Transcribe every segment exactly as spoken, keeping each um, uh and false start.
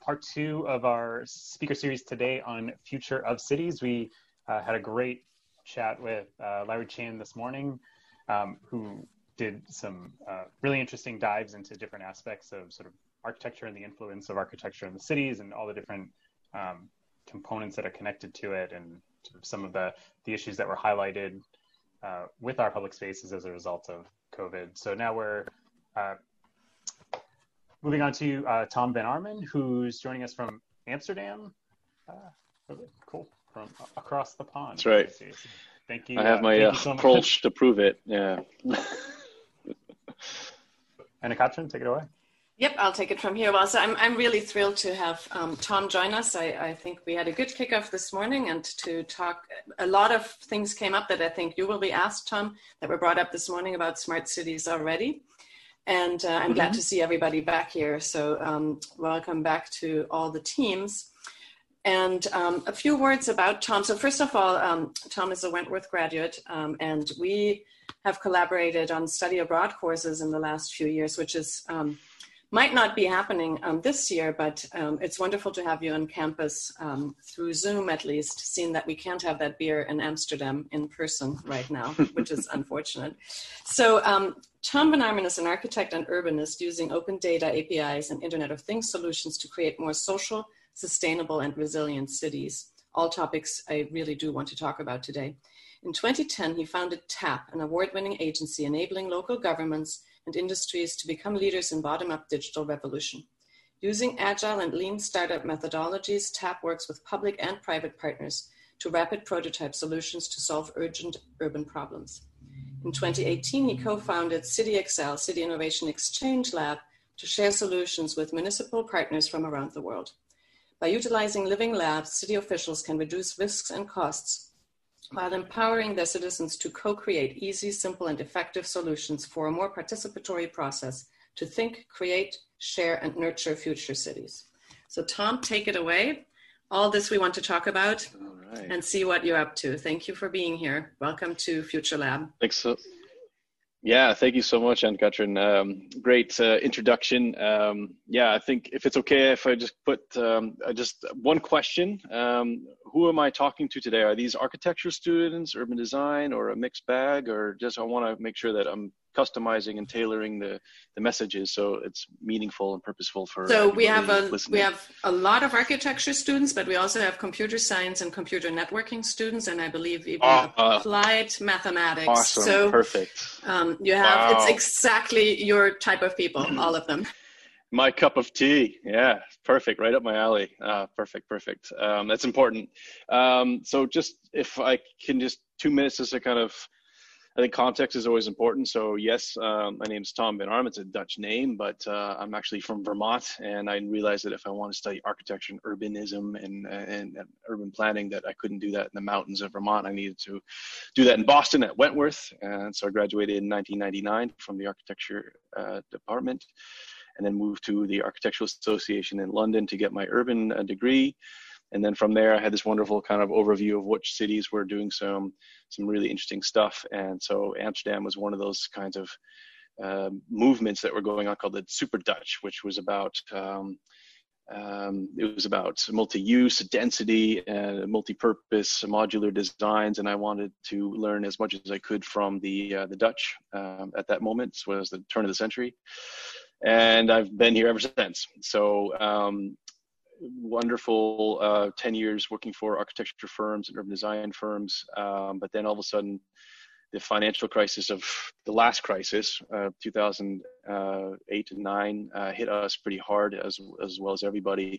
part two of our speaker series today on future of cities. We uh, had a great chat with uh, Larry Chan this morning, um, who did some uh, really interesting dives into different aspects of sort of architecture and the influence of architecture in the cities and all the different um, components that are connected to it, and sort of some of the, the issues that were highlighted uh, with our public spaces as a result of COVID. So now we're uh, moving on to uh, Tom Van Arman, who's joining us from Amsterdam. Uh, really cool, from across the pond. That's right. Thank you. I have uh, my uh, so Prolsch to prove it. Yeah. Anna Katrin, take it away. Yep, I'll take it from here. Well, so I'm I'm really thrilled to have um, Tom join us. I, I think we had a good kickoff this morning, and to talk, a lot of things came up that I think you will be asked, Tom, that were brought up this morning about smart cities already. And uh, I'm mm-hmm. glad to see everybody back here. So um, welcome back to all the teams. And um, a few words about Tom. So first of all, um, Tom is a Wentworth graduate, um, and we have collaborated on study abroad courses in the last few years, which is um, might not be happening um, this year, but um, it's wonderful to have you on campus um, through Zoom, at least, seeing that we can't have that beer in Amsterdam in person right now, which is unfortunate. So um, Tom Van Arman is an architect and urbanist using open data, A P Is, and Internet of Things solutions to create more social, sustainable, and resilient cities, all topics I really do want to talk about today. In twenty ten, he founded TAP, an award-winning agency enabling local governments and industries to become leaders in bottom-up digital revolution. Using agile and lean startup methodologies, TAP works with public and private partners to rapid prototype solutions to solve urgent urban problems. In twenty eighteen, he co-founded CityXL, City Innovation Exchange Lab, to share solutions with municipal partners from around the world. By utilizing living labs, city officials can reduce risks and costs while empowering their citizens to co-create easy, simple, and effective solutions for a more participatory process to think, create, share, and nurture future cities. So Tom, take it away. All this we want to talk about All right. and see what you're up to. Thank you for being here. Welcome to Future Lab. Thanks. So, yeah, thank you so much, Anne-Katrin. Um, great uh, introduction. Um, yeah, I think if it's okay if I just put um, just one question. Um, who am I talking to today? Are these architecture students, urban design, or a mixed bag? Or just I want to make sure that I'm customizing and tailoring the, the messages so it's meaneful and purposeful for So we have a listening. we have a lot of architecture students, but we also have computer science and computer networking students, and I believe even oh, uh, applied mathematics. Awesome, so, perfect. Um, you have wow. it's exactly your type of people, all of them. My cup of tea. Yeah, perfect. Right up my alley. Uh, perfect, perfect. Um, that's important. Um, so just if I can just two minutes just to kind of, I think context is always important. So yes, um, my name is Tom Van Arman. It's a Dutch name, but uh, I'm actually from Vermont, and I realized that if I want to study architecture and urbanism and, and, and urban planning, that I couldn't do that in the mountains of Vermont. I needed to do that in Boston at Wentworth. And so I graduated in nineteen ninety-nine from the architecture uh, department, and then moved to the Architectural Association in London to get my urban uh, degree. And then from there, I had this wonderful kind of overview of which cities were doing some some really interesting stuff. And so Amsterdam was one of those kinds of uh, movements that were going on called the Super Dutch, which was about um, um, it was about multi-use, density, and multi-purpose, modular designs. And I wanted to learn as much as I could from the uh, the Dutch um, at that moment. So it was the turn of the century, and I've been here ever since. So. Um, wonderful uh, ten years working for architecture firms and urban design firms. Um, but then all of a sudden, the financial crisis of the last crisis, uh, two thousand eight and nine, uh, hit us pretty hard as, as well as everybody.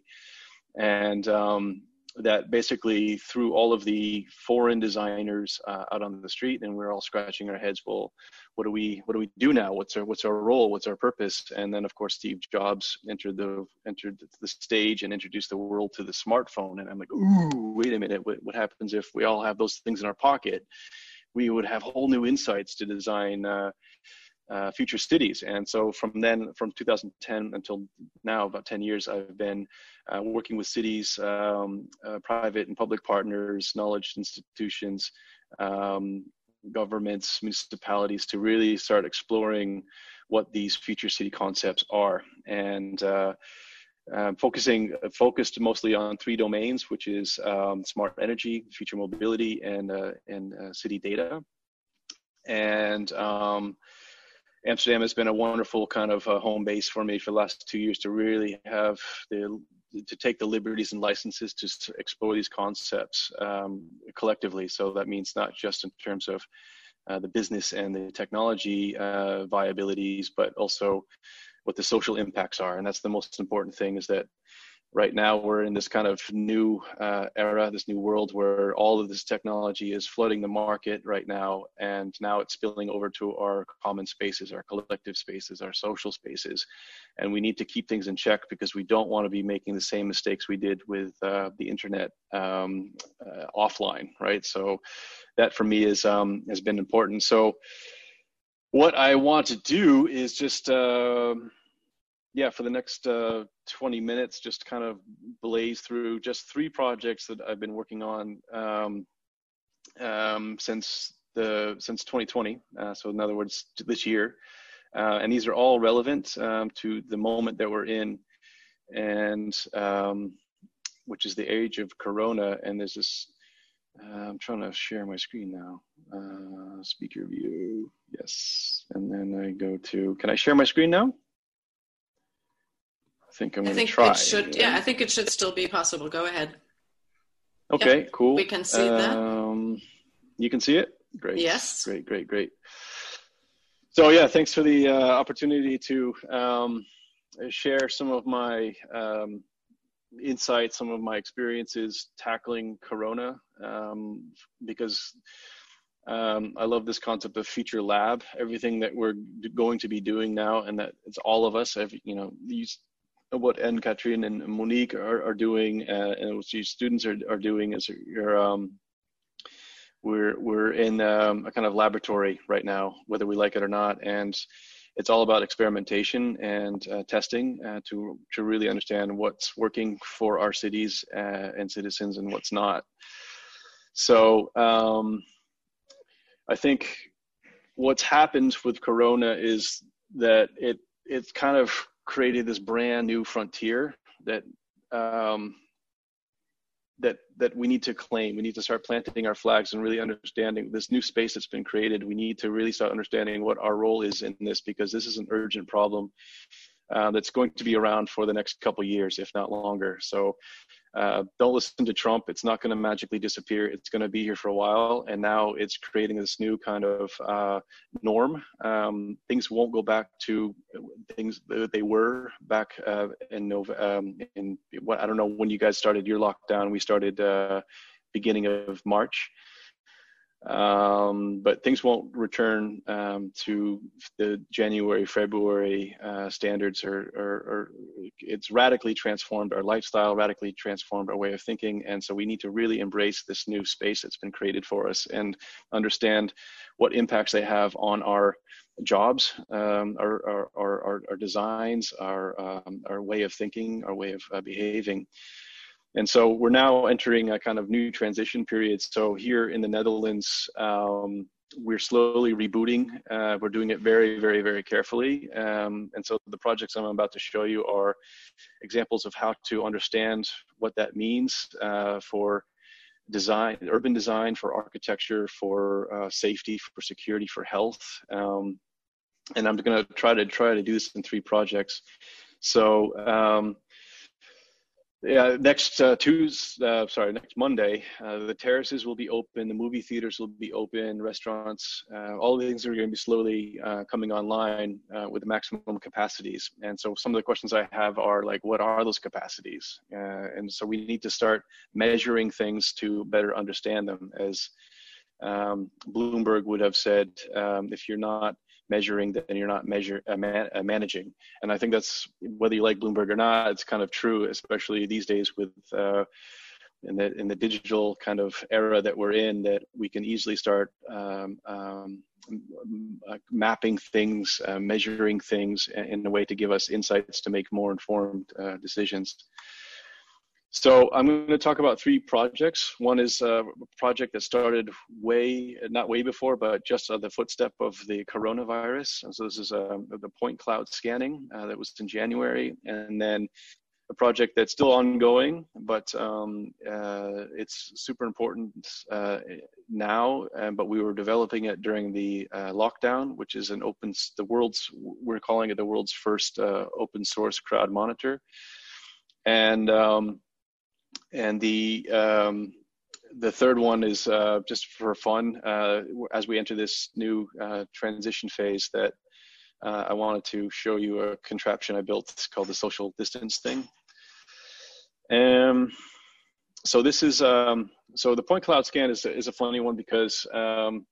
And um, that basically threw all of the foreign designers uh, out on the street, and we're all scratching our heads. Well, what do we what do we do now? What's our what's our role? What's our purpose? And then of course Steve Jobs entered the entered the stage and introduced the world to the smartphone. And I'm like, ooh, wait a minute. What, what happens if we all have those things in our pocket? We would have whole new insights to design uh, uh, future cities. And so from then, from two thousand ten until now, about ten years, I've been uh, working with cities, um, uh, private and public partners, knowledge institutions, um, governments, municipalities, to really start exploring what these future city concepts are. And uh, uh, focusing focused mostly on three domains, which is um, smart energy, future mobility, and uh, and uh, city data. And um, Amsterdam has been a wonderful kind of uh, home base for me for the last two years to really have the to take the liberties and licenses to explore these concepts um, collectively. So that means not just in terms of uh, the business and the technology uh, viabilities, but also what the social impacts are. And that's the most important thing, is that right now we're in this kind of new uh, era, this new world where all of this technology is flooding the market right now. And now it's spilling over to our common spaces, our collective spaces, our social spaces. And we need to keep things in check, because we don't want to be making the same mistakes we did with uh, the internet um, uh, offline, right? So that for me is um, has been important. So what I want to do is just, uh, yeah, for the next uh, twenty minutes, just kind of blaze through just three projects that I've been working on um, um, since the since twenty twenty. Uh, so in other words, this year, uh, and these are all relevant um, to the moment that we're in, and um, which is the age of Corona. And there's this. Uh, I'm trying to share my screen now. Uh, speaker view, yes, and then I go to. Can I share my screen now? I think I'm going to try. It should, yeah. yeah, I think it should still be possible. Go ahead. Okay, yep. cool. We can see um, that. You can see it? Great. Yes. Great, great, great. So yeah, thanks for the uh, opportunity to um, share some of my um, insights, some of my experiences tackling Corona, um, because um, I love this concept of future lab, everything that we're going to be doing now, and that it's all of us, every, you know, these, what Anne-Catherine and Monique are, are doing, uh, and what these students are, are doing is you're, um, we're, we're in um, a kind of laboratory right now, whether we like it or not. And it's all about experimentation and uh, testing uh, to, to really understand what's working for our cities uh, and citizens and what's not. So um, I think what's happened with Corona is that it it's kind of created this brand new frontier that um, that that we need to claim. We need to start planting our flags and really understanding this new space that's been created. We need to really start understanding what our role is in this, because this is an urgent problem uh, that's going to be around for the next couple of years, if not longer. So uh, don't listen to Trump. It's not going to magically disappear. It's going to be here for a while. And now it's creating this new kind of uh, norm. Um, things won't go back to things that they were back uh, in November. Um, in what, I don't know when you guys started your lockdown. We started uh, beginning of March. Um, but things won't return um, to the January, February uh, standards. Or, or, or it's radically transformed our lifestyle, radically transformed our way of thinking, and so we need to really embrace this new space that's been created for us and understand what impacts they have on our jobs, um, our, our, our, our designs, our, um, our way of thinking, our way of uh, behaving. And so we're now entering a kind of new transition period. So here in the Netherlands, um, we're slowly rebooting. Uh, we're doing it very, very, very carefully. Um, and so the projects I'm about to show you are examples of how to understand what that means uh, for design, urban design, for architecture, for uh, safety, for security, for health. Um, and I'm going to try to try to do this in three projects. So. Um, Yeah, next uh, Tuesday, uh, sorry, next Monday, uh, the terraces will be open, the movie theaters will be open, restaurants, uh, all the things are going to be slowly uh, coming online uh, with the maximum capacities. And so some of the questions I have are like, what are those capacities? Uh, and so we need to start measuring things to better understand them. As um, Bloomberg would have said, um, if you're not measuring, then you're not measure uh, man, uh, managing. And I think that's, whether you like Bloomberg or not, it's kind of true, especially these days with uh, in the in the digital kind of era that we're in, that we can easily start um, um, uh, mapping things, uh, measuring things in a way to give us insights to make more informed uh, decisions. So I'm going to talk about three projects. One is a project that started way, not way before, but just on the footstep of the coronavirus. And so this is uh, the point cloud scanning uh, that was in January. And then a project that's still ongoing, but um, uh, it's super important uh, now. And, but we were developing it during the uh, lockdown, which is an open, the world's, we're calling it the world's first uh, open source crowd monitor. And um, and the um, the third one is uh, just for fun, uh, as we enter this new uh, transition phase, that uh, I wanted to show you a contraption I built called the social distance thing. Um, so this is, um, so the point cloud scan is, is a funny one because um,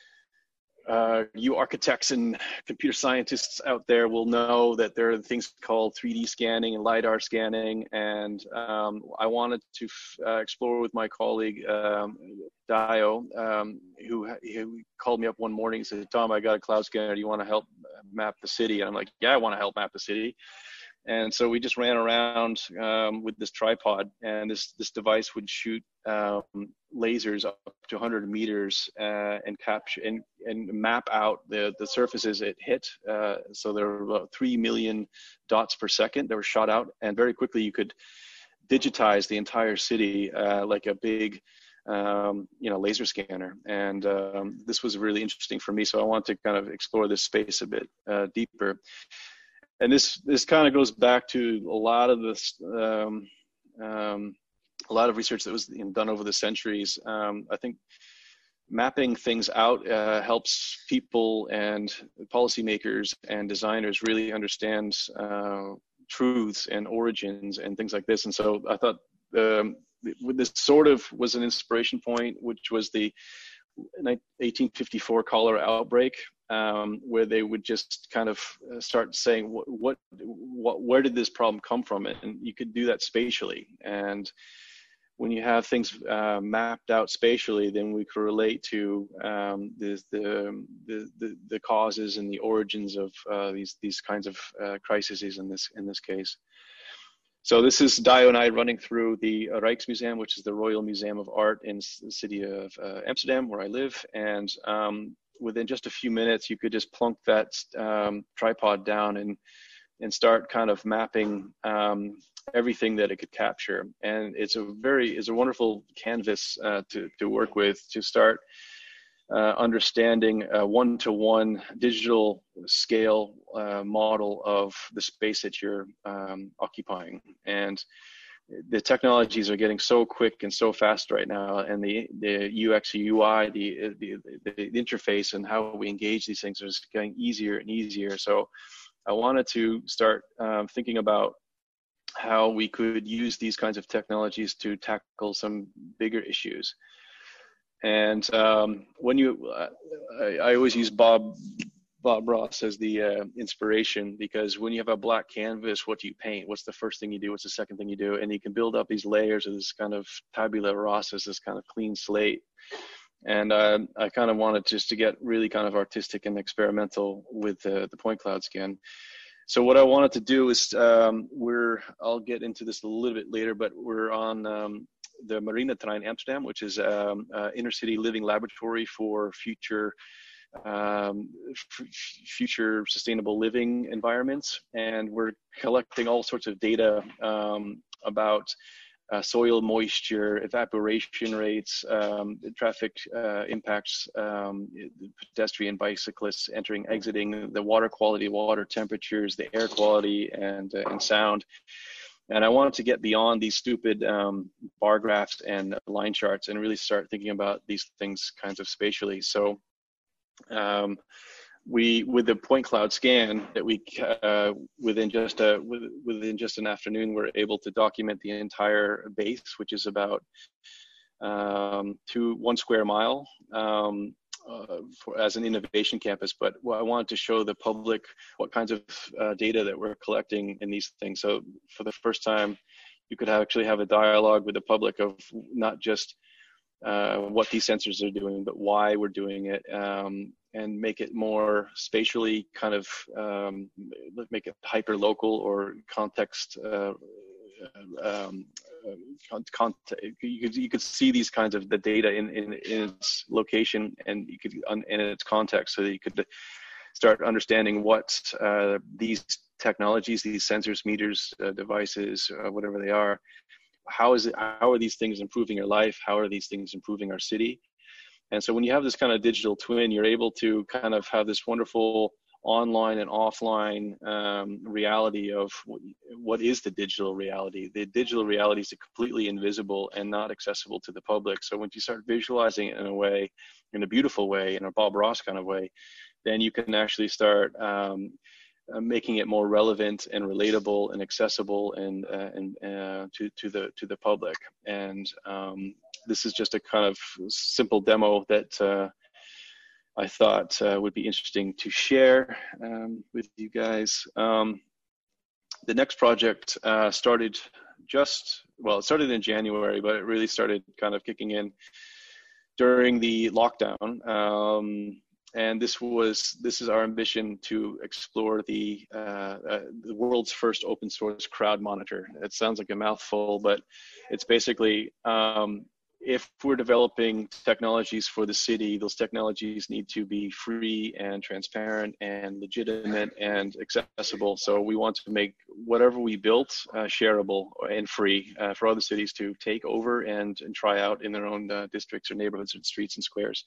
uh, you architects and computer scientists out there will know that there are things called three D scanning and LiDAR scanning. And um, I wanted to uh, explore with my colleague, um, Dio, um, who, who called me up one morning and said, Tom, I got a cloud scanner. Do you want to help map the city? And I'm like, yeah, I want to help map the city. And so we just ran around um, with this tripod, and this this device would shoot um, lasers up to one hundred meters uh, and capture and, and map out the the surfaces it hit. Uh, so there were about three million dots per second that were shot out, and very quickly you could digitize the entire city uh, like a big um, you know laser scanner. And um, this was really interesting for me, so I wanted to kind of explore this space a bit uh, deeper. And this this kind of goes back to a lot of this, um, um, a lot of research that was done over the centuries. Um, I think mapping things out uh, helps people and policymakers and designers really understand uh, truths and origins and things like this. And so I thought um, this sort of was an inspiration point, which was the eighteen fifty-four cholera outbreak. Um, where they would just kind of start saying what, what, what, where did this problem come from? And you could do that spatially. And when you have things uh, mapped out spatially, then we could relate to um, the, the, the, the, the causes and the origins of uh, these, these kinds of uh, crises in this, in this case. So this is Dio and I running through the Rijksmuseum, which is the Royal Museum of Art in the city of uh, Amsterdam, where I live. And um, within just a few minutes, you could just plunk that um, tripod down and and start kind of mapping um, everything that it could capture. And it's a very, it's a wonderful canvas uh, to, to work with to start uh, understanding a one-to-one digital scale uh, model of the space that you're um, occupying. And the technologies are getting so quick and so fast right now, and the the U X U I, the, the the interface and how we engage these things is getting easier and easier. So I wanted to start um, thinking about how we could use these kinds of technologies to tackle some bigger issues. And um, when you, uh, I, I always use Bob Bob Ross as the uh, inspiration, because when you have a black canvas, what do you paint? What's the first thing you do? What's the second thing you do? And you can build up these layers of this kind of tabula rasa, this kind of clean slate. And uh, I kind of wanted just to get really kind of artistic and experimental with uh, the point cloud scan. So what I wanted to do is um, we're, I'll get into this a little bit later, but we're on um, the Marinetrein Amsterdam, which is um, uh, inner city living laboratory for future um f- future sustainable living environments. And we're collecting all sorts of data um about uh, soil moisture, evaporation rates, um traffic uh, impacts, um pedestrian, bicyclists entering, exiting, the water quality, water temperatures, the air quality, and uh, and sound. And I wanted to get beyond these stupid um, bar graphs and line charts and really start thinking about these things kinds of spatially. So Um, we, with the point cloud scan that we, uh, within just a, within just an afternoon, we're able to document the entire base, which is about um, two, one square mile um, uh, for, as an innovation campus. But I wanted to show the public what kinds of uh, data that we're collecting in these things. So for the first time, you could actually have a dialogue with the public of not just Uh, what these sensors are doing, but why we're doing it, um, and make it more spatially kind of um, make it hyper local or context. Uh, um, uh, con- you could you could see these kinds of the data in, in, in its location, and you could in its context, so that you could start understanding what uh, these technologies, these sensors, meters, uh, devices, uh, whatever they are, how is it, how are these things improving your life? How are these things improving our city? And so when you have this kind of digital twin, you're able to kind of have this wonderful online and offline um, reality of what is the digital reality. The digital reality is completely invisible and not accessible to the public. So when you start visualizing it in a way, in a beautiful way, in a Bob Ross kind of way, then you can actually start um, uh, making it more relevant and relatable and accessible and uh, and uh, to to the to the public. And um, this is just a kind of simple demo that. Uh, I thought uh, would be interesting to share um, with you guys. Um, the next project uh, started just, well, it started in January, but it really started kind of kicking in during the lockdown. Um, and this was, this is our ambition to explore the, uh, uh, the world's first open source crowd monitor. It sounds like a mouthful, but it's basically, um, if we're developing technologies for the city, those technologies need to be free and transparent and legitimate and accessible. So we want to make whatever we built uh, shareable and free uh, for other cities to take over and, and try out in their own uh, districts or neighborhoods and streets and squares.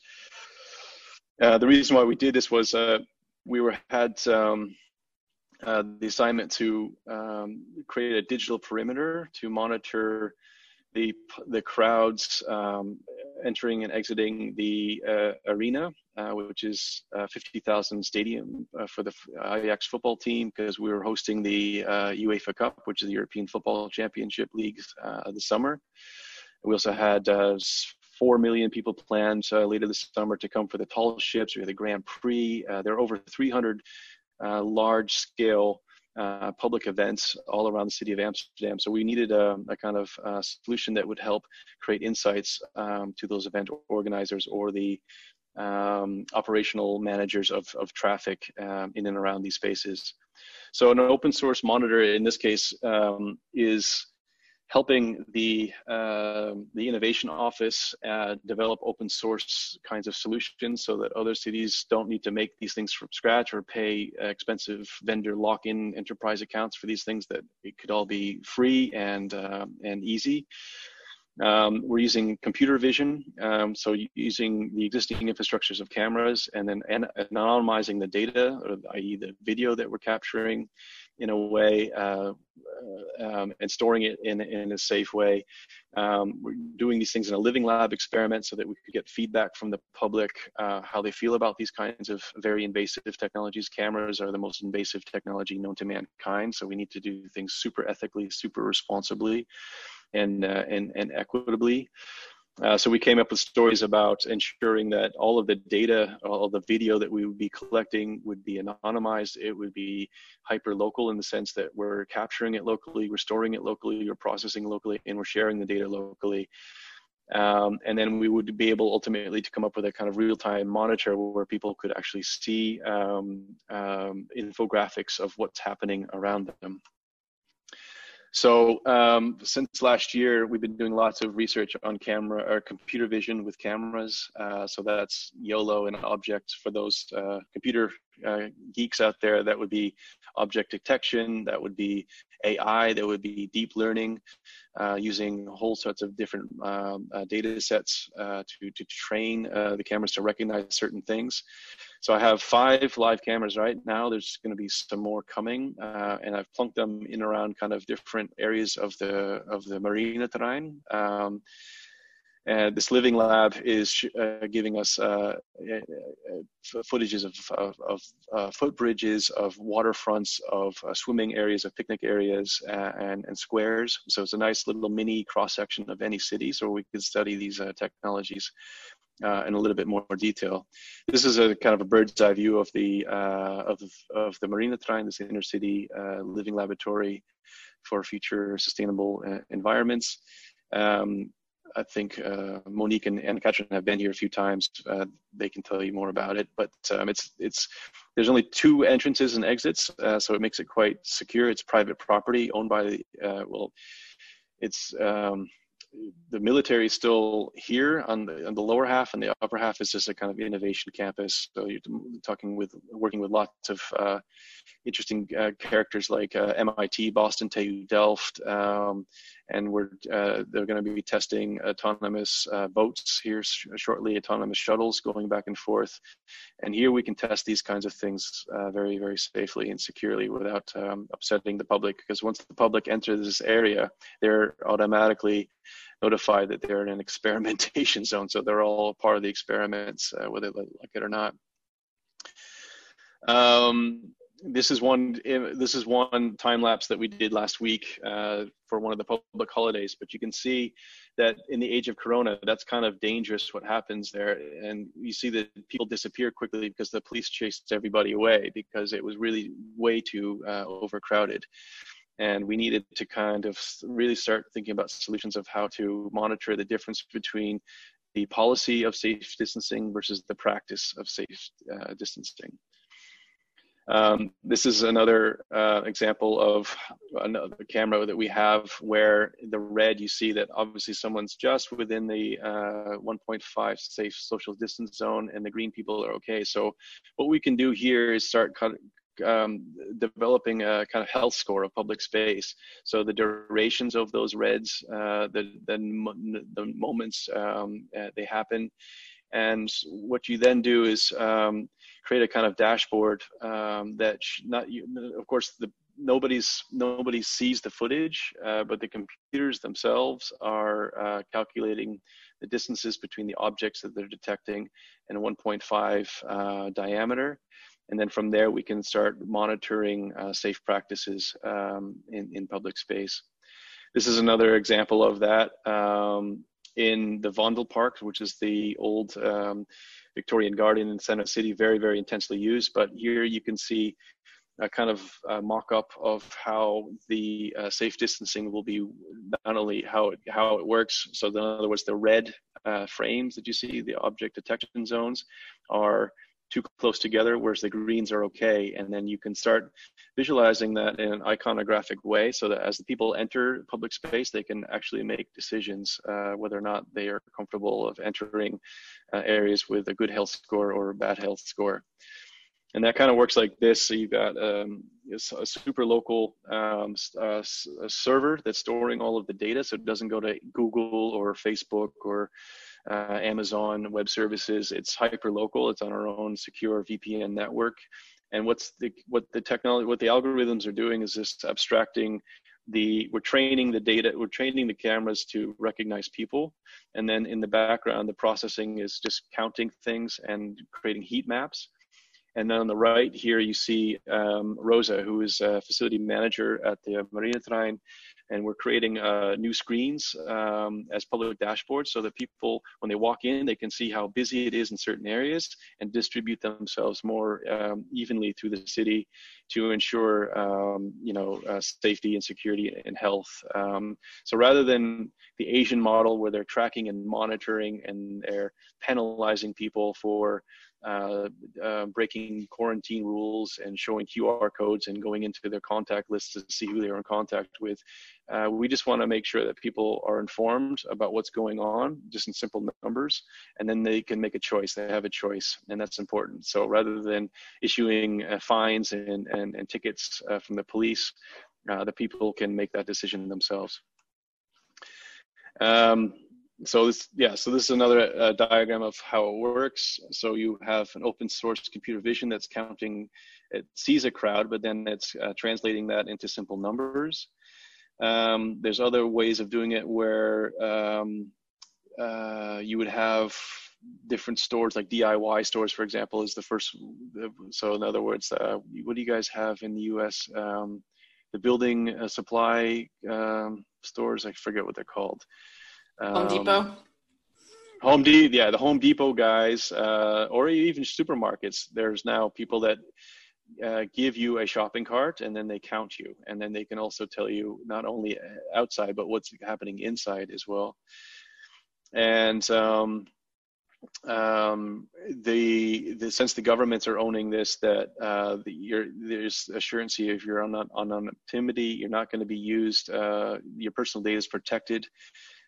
Uh, the reason why we did this was uh, we were had um, uh, the assignment to um, create a digital perimeter to monitor the the crowds um, entering and exiting the uh, arena, uh, which is uh, fifty thousand stadium uh, for the Ajax football team, because we were hosting the uh, UEFA Cup, which is the European Football Championship leagues uh, this summer. We also had uh, four million people planned uh, later this summer to come for the tall ships. We had the Grand Prix. Uh, there are over three hundred uh, large-scale Uh, public events all around the city of Amsterdam. So we needed a, a kind of uh, solution that would help create insights um, to those event organizers or the um, operational managers of, of traffic um, in and around these spaces. So an open source monitor in this case um, is helping the uh, the innovation office uh, develop open source kinds of solutions so that other cities don't need to make these things from scratch or pay expensive vendor lock-in enterprise accounts for these things, that it could all be free and uh, and easy. Um, we're using computer vision, um, so using the existing infrastructures of cameras and then an anonymizing the data, or that is the video that we're capturing in a way, uh, um, and storing it in, in a safe way. Um, we're doing these things in a living lab experiment so that we could get feedback from the public, uh, how they feel about these kinds of very invasive technologies. Cameras are the most invasive technology known to mankind, so we need to do things super ethically, super responsibly, and, uh, and, and equitably. Uh, so we came up with stories about ensuring that all of the data, all of the video that we would be collecting would be anonymized. It would be hyper local in the sense that we're capturing it locally, we're storing it locally, we're processing locally, and we're sharing the data locally. Um, and then we would be able ultimately to come up with a kind of real-time monitor where people could actually see um, um, infographics of what's happening around them. So um, since last year, we've been doing lots of research on camera or computer vision with cameras. Uh, so that's YOLO and object for those uh, computer uh, geeks out there. That would be object detection. That would be A I. That would be deep learning, uh, using whole sorts of different um, uh, data sets uh, to, to train uh, the cameras to recognize certain things. So I have five live cameras right now. There's going to be some more coming, uh, and I've plunked them in around kind of different areas of the of the Marineterrein. Um, and this living lab is uh, giving us uh, uh, footages of, of, of uh, footbridges, of waterfronts, of uh, swimming areas, of picnic areas, uh, and, and squares. So it's a nice little mini cross-section of any city, so we could study these uh, technologies Uh, in a little bit more detail. This is a kind of a bird's eye view of the uh, of of the Marineterrein, this inner city uh, living laboratory for future sustainable uh, environments. Um, I think uh, Monique and, and Katrin have been here a few times. Uh, they can tell you more about it. But um, it's it's there's only two entrances and exits, uh, so it makes it quite secure. It's private property owned by the uh, well, it's. Um, the military is still here on the, on the lower half, and the upper half is just a kind of innovation campus. So you're talking with, working with lots of uh, interesting uh, characters like uh, M I T, Boston, T U Delft, um, and we're uh, they're going to be testing autonomous uh, boats here sh shortly, autonomous shuttles going back and forth. And here we can test these kinds of things uh, very, very safely and securely without um, upsetting the public, because once the public enters this area, they're automatically notified that they're in an experimentation zone. So they're all part of the experiments, uh, whether they like it or not. Um, This is one. This is one time lapse that we did last week uh, for one of the public holidays. But you can see that in the age of Corona, that's kind of dangerous what happens there. And you see that people disappear quickly because the police chased everybody away because it was really way too uh, overcrowded. And we needed to kind of really start thinking about solutions of how to monitor the difference between the policy of safe distancing versus the practice of safe uh, distancing. Um, this is another uh, example of another camera that we have where the red, you see that obviously someone's just within the uh, one point five safe social distance zone, and the green people are okay. So what we can do here is start kind of, um, developing a kind of health score of public space. So the durations of those reds, uh, the, the, the moments um, uh, they happen. And what you then do is um, create a kind of dashboard um, that not, you, of course, the, nobody's nobody sees the footage, uh, but the computers themselves are uh, calculating the distances between the objects that they're detecting in a one point five uh, diameter. And then from there, we can start monitoring uh, safe practices um, in, in public space. This is another example of that. Um, in the Vondel Park, which is the old um, Victorian garden in Center City, very, very intensely used. But here you can see a kind of uh, mock-up of how the uh, safe distancing will be, not only how it, how it works. So in other words, the red uh, frames that you see, the object detection zones, are too close together, whereas the greens are okay. And then you can start visualizing that in an iconographic way so that as the people enter public space, they can actually make decisions uh, whether or not they are comfortable of entering uh, areas with a good health score or a bad health score. And that kind of works like this. So you've got um, a super local um, uh, a server that's storing all of the data, so it doesn't go to Google or Facebook or Uh, Amazon Web Services. It's hyper local. It's on our own secure V P N network. And what's the what the technology, what the algorithms are doing is just abstracting the. We're training the data. We're training the cameras to recognize people, and then in the background, the processing is just counting things and creating heat maps. And then on the right here, you see um, Rosa, who is a facility manager at the Marineterrein, and we're creating uh, new screens um, as public dashboards so that people, when they walk in, they can see how busy it is in certain areas and distribute themselves more um, evenly through the city to ensure, um, you know, uh, safety and security and health. Um, so rather than the Asian model where they're tracking and monitoring and they're penalizing people for Uh, uh, breaking quarantine rules and showing Q R codes and going into their contact lists to see who they're in contact with. Uh, we just want to make sure that people are informed about what's going on, just in simple numbers, and then they can make a choice. They have a choice, and that's important. So rather than issuing uh, fines and, and, and tickets uh, from the police, uh, the people can make that decision themselves. Um, So this, yeah, so this is another uh, diagram of how it works. So you have an open source computer vision that's counting, it sees a crowd, but then it's uh, translating that into simple numbers. Um, there's other ways of doing it where um, uh, you would have different stores, like D I Y stores, for example, is the first. So in other words, uh, what do you guys have in the U S? Um, the building uh, supply um, stores, I forget what they're called. Home Depot. Um, Home Depot, yeah, the Home Depot guys, uh, or even supermarkets. There's now people that uh, give you a shopping cart and then they count you, and then they can also tell you not only outside but what's happening inside as well. And um, um, the, the since the governments are owning this, that uh, the, you're, there's assurance if you're on on anonymity, you're not going to be used. Uh, your personal data is protected.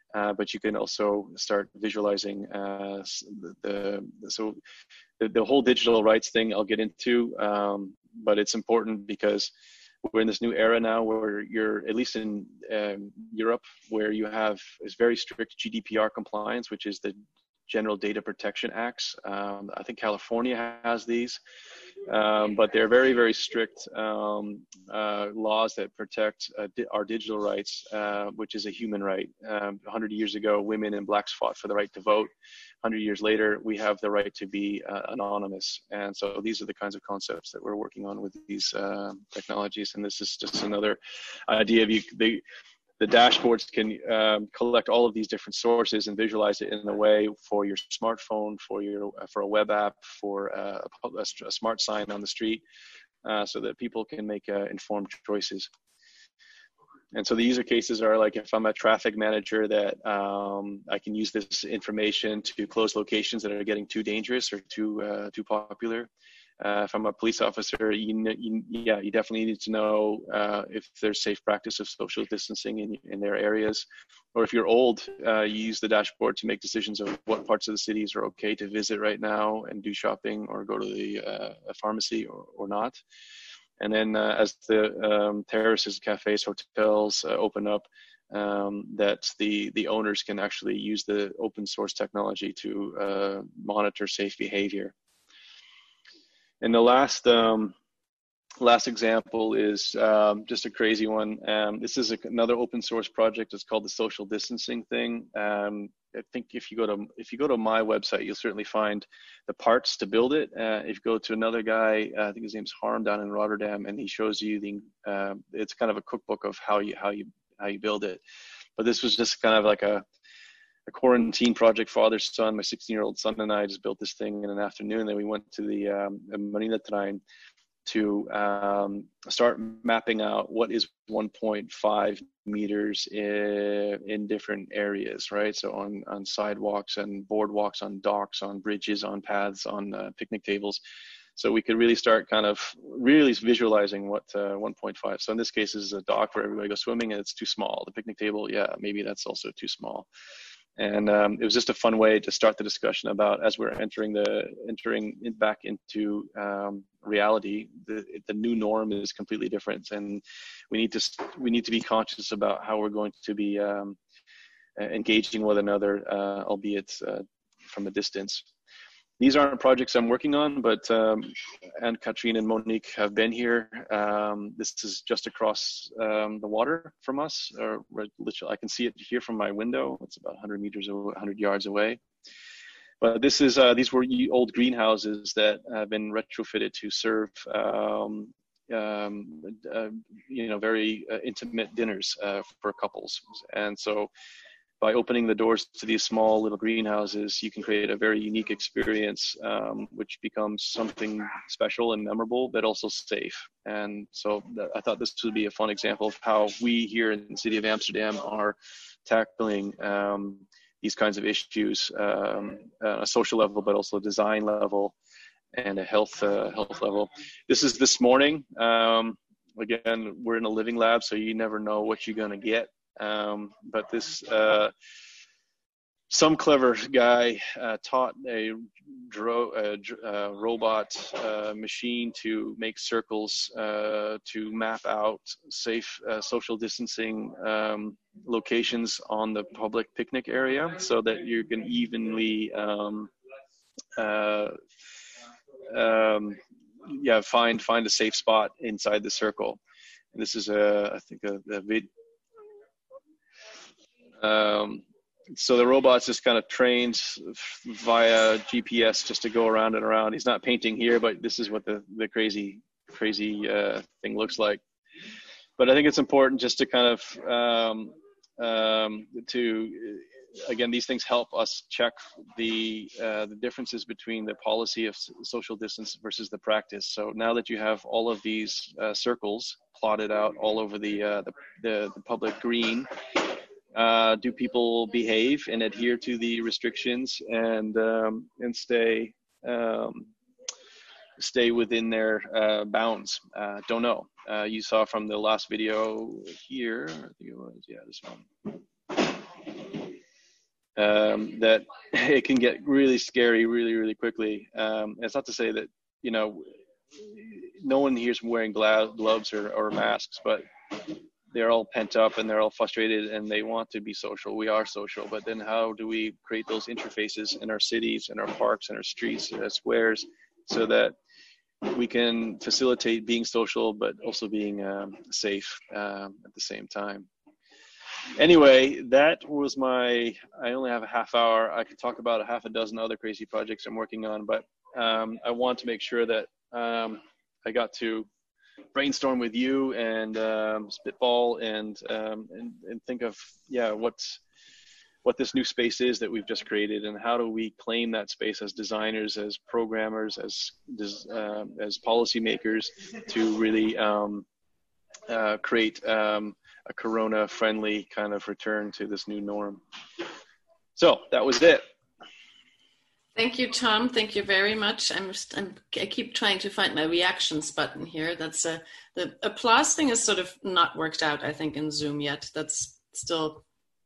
uh, but you can also start visualizing uh, the, the so the, the whole digital rights thing I'll get into, um, but it's important because we're in this new era now where you're, at least in um, Europe, where you have this very strict G D P R compliance, which is the General Data Protection Acts. Um, I think California has these, um, but they're very, very strict um, uh, laws that protect uh, di our digital rights, uh, which is a human right. Um, one hundred years ago, women and blacks fought for the right to vote. one hundred years later, we have the right to be uh, anonymous. And so these are the kinds of concepts that we're working on with these uh, technologies. And this is just another idea of you, they, the dashboards can um, collect all of these different sources and visualize it in a way for your smartphone, for your for a web app, for uh, a, a smart sign on the street, uh, so that people can make uh, informed choices. And so the user cases are like, if I'm a traffic manager, that um, I can use this information to close locations that are getting too dangerous or too uh, too popular. Uh, if I'm a police officer, you, you, yeah, you definitely need to know uh, if there's safe practice of social distancing in, in their areas. Or if you're old, uh, you use the dashboard to make decisions of what parts of the cities are okay to visit right now and do shopping or go to the uh, a pharmacy or, or not. And then uh, as the um, terraces, cafes, hotels uh, open up, um, that the, the owners can actually use the open source technology to uh, monitor safe behavior. And the last um, last example is um, just a crazy one. Um, this is a, another open source project. It's called the social distancing thing. Um, I think if you go to if you go to my website, you'll certainly find the parts to build it. Uh, if you go to another guy, uh, I think his name's Harm down in Rotterdam, and he shows you the. Uh, it's kind of a cookbook of how you how you how you build it. But this was just kind of like a. a quarantine project, father, son, my sixteen year old son and I just built this thing in an afternoon. Then we went to the um, Marina Terrein to um, start mapping out what is one point five meters in, in different areas, right? So on, on sidewalks and boardwalks, on docks, on bridges, on paths, on uh, picnic tables. So we could really start kind of really visualizing what uh, one point five. So in this case, this is a dock where everybody goes swimming and it's too small. The picnic table, yeah, maybe that's also too small. And um, it was just a fun way to start the discussion about, as we're entering the entering in back into um, reality, the the new norm is completely different, and we need to we need to be conscious about how we're going to be um, engaging with another, uh, albeit uh, from a distance. These aren't projects I'm working on, but um, Anne-Catherine and Monique have been here. Um, this is just across um, the water from us. Or literally, I can see it here from my window. It's about one hundred meters, one hundred yards away. But this is uh, these were old greenhouses that have been retrofitted to serve, um, um, uh, you know, very uh, intimate dinners uh, for couples, and so. By opening the doors to these small little greenhouses, you can create a very unique experience, um, which becomes something special and memorable, but also safe. And so I thought this would be a fun example of how we here in the city of Amsterdam are tackling um, these kinds of issues um, on a social level, but also a design level and a health uh, health level. This is this morning. Um, again, we're in a living lab, so you never know what you're going to get. Um, but this, uh, some clever guy uh, taught a, dro a, a robot uh, machine to make circles uh, to map out safe uh, social distancing um, locations on the public picnic area, so that you can evenly, um, uh, um, yeah, find find a safe spot inside the circle. And this is a, I think, a, a vid. Um, so the robot's just kind of trained via G P S just to go around and around. He's not painting here, but this is what the, the crazy, crazy uh, thing looks like. But I think it's important just to kind of, um, um, to, again, these things help us check the, uh, the differences between the policy of social distance versus the practice. So now that you have all of these uh, circles plotted out all over the, uh, the, the, the public green, Uh, do people behave and adhere to the restrictions and um, and stay um, stay within their uh, bounds? Uh, don't know. Uh, you saw from the last video here, I think it was, yeah, this one. um, that it can get really scary really, really quickly. Um, it's not to say that, you know, no one here's wearing gla- gloves or, or masks, but they're all pent up and they're all frustrated and they want to be social. We are social, but then how do we create those interfaces in our cities, in our parks, in our streets, in our squares, so that we can facilitate being social, but also being um, safe um, at the same time. Anyway, that was my, I only have a half hour. I could talk about a half a dozen other crazy projects I'm working on, but um, I want to make sure that um, I got to brainstorm with you and um, spitball and, um, and and think of, yeah, what's, what this new space is that we've just created, and how do we claim that space as designers, as programmers, as uh, as policymakers, to really um, uh, create um, a corona-friendly kind of return to this new norm. So that was it. Thank you, Tom. Thank you very much. I'm, just, I'm I keep trying to find my reactions button here. That's a, the applause thing is sort of not worked out, I think, in Zoom yet. That's still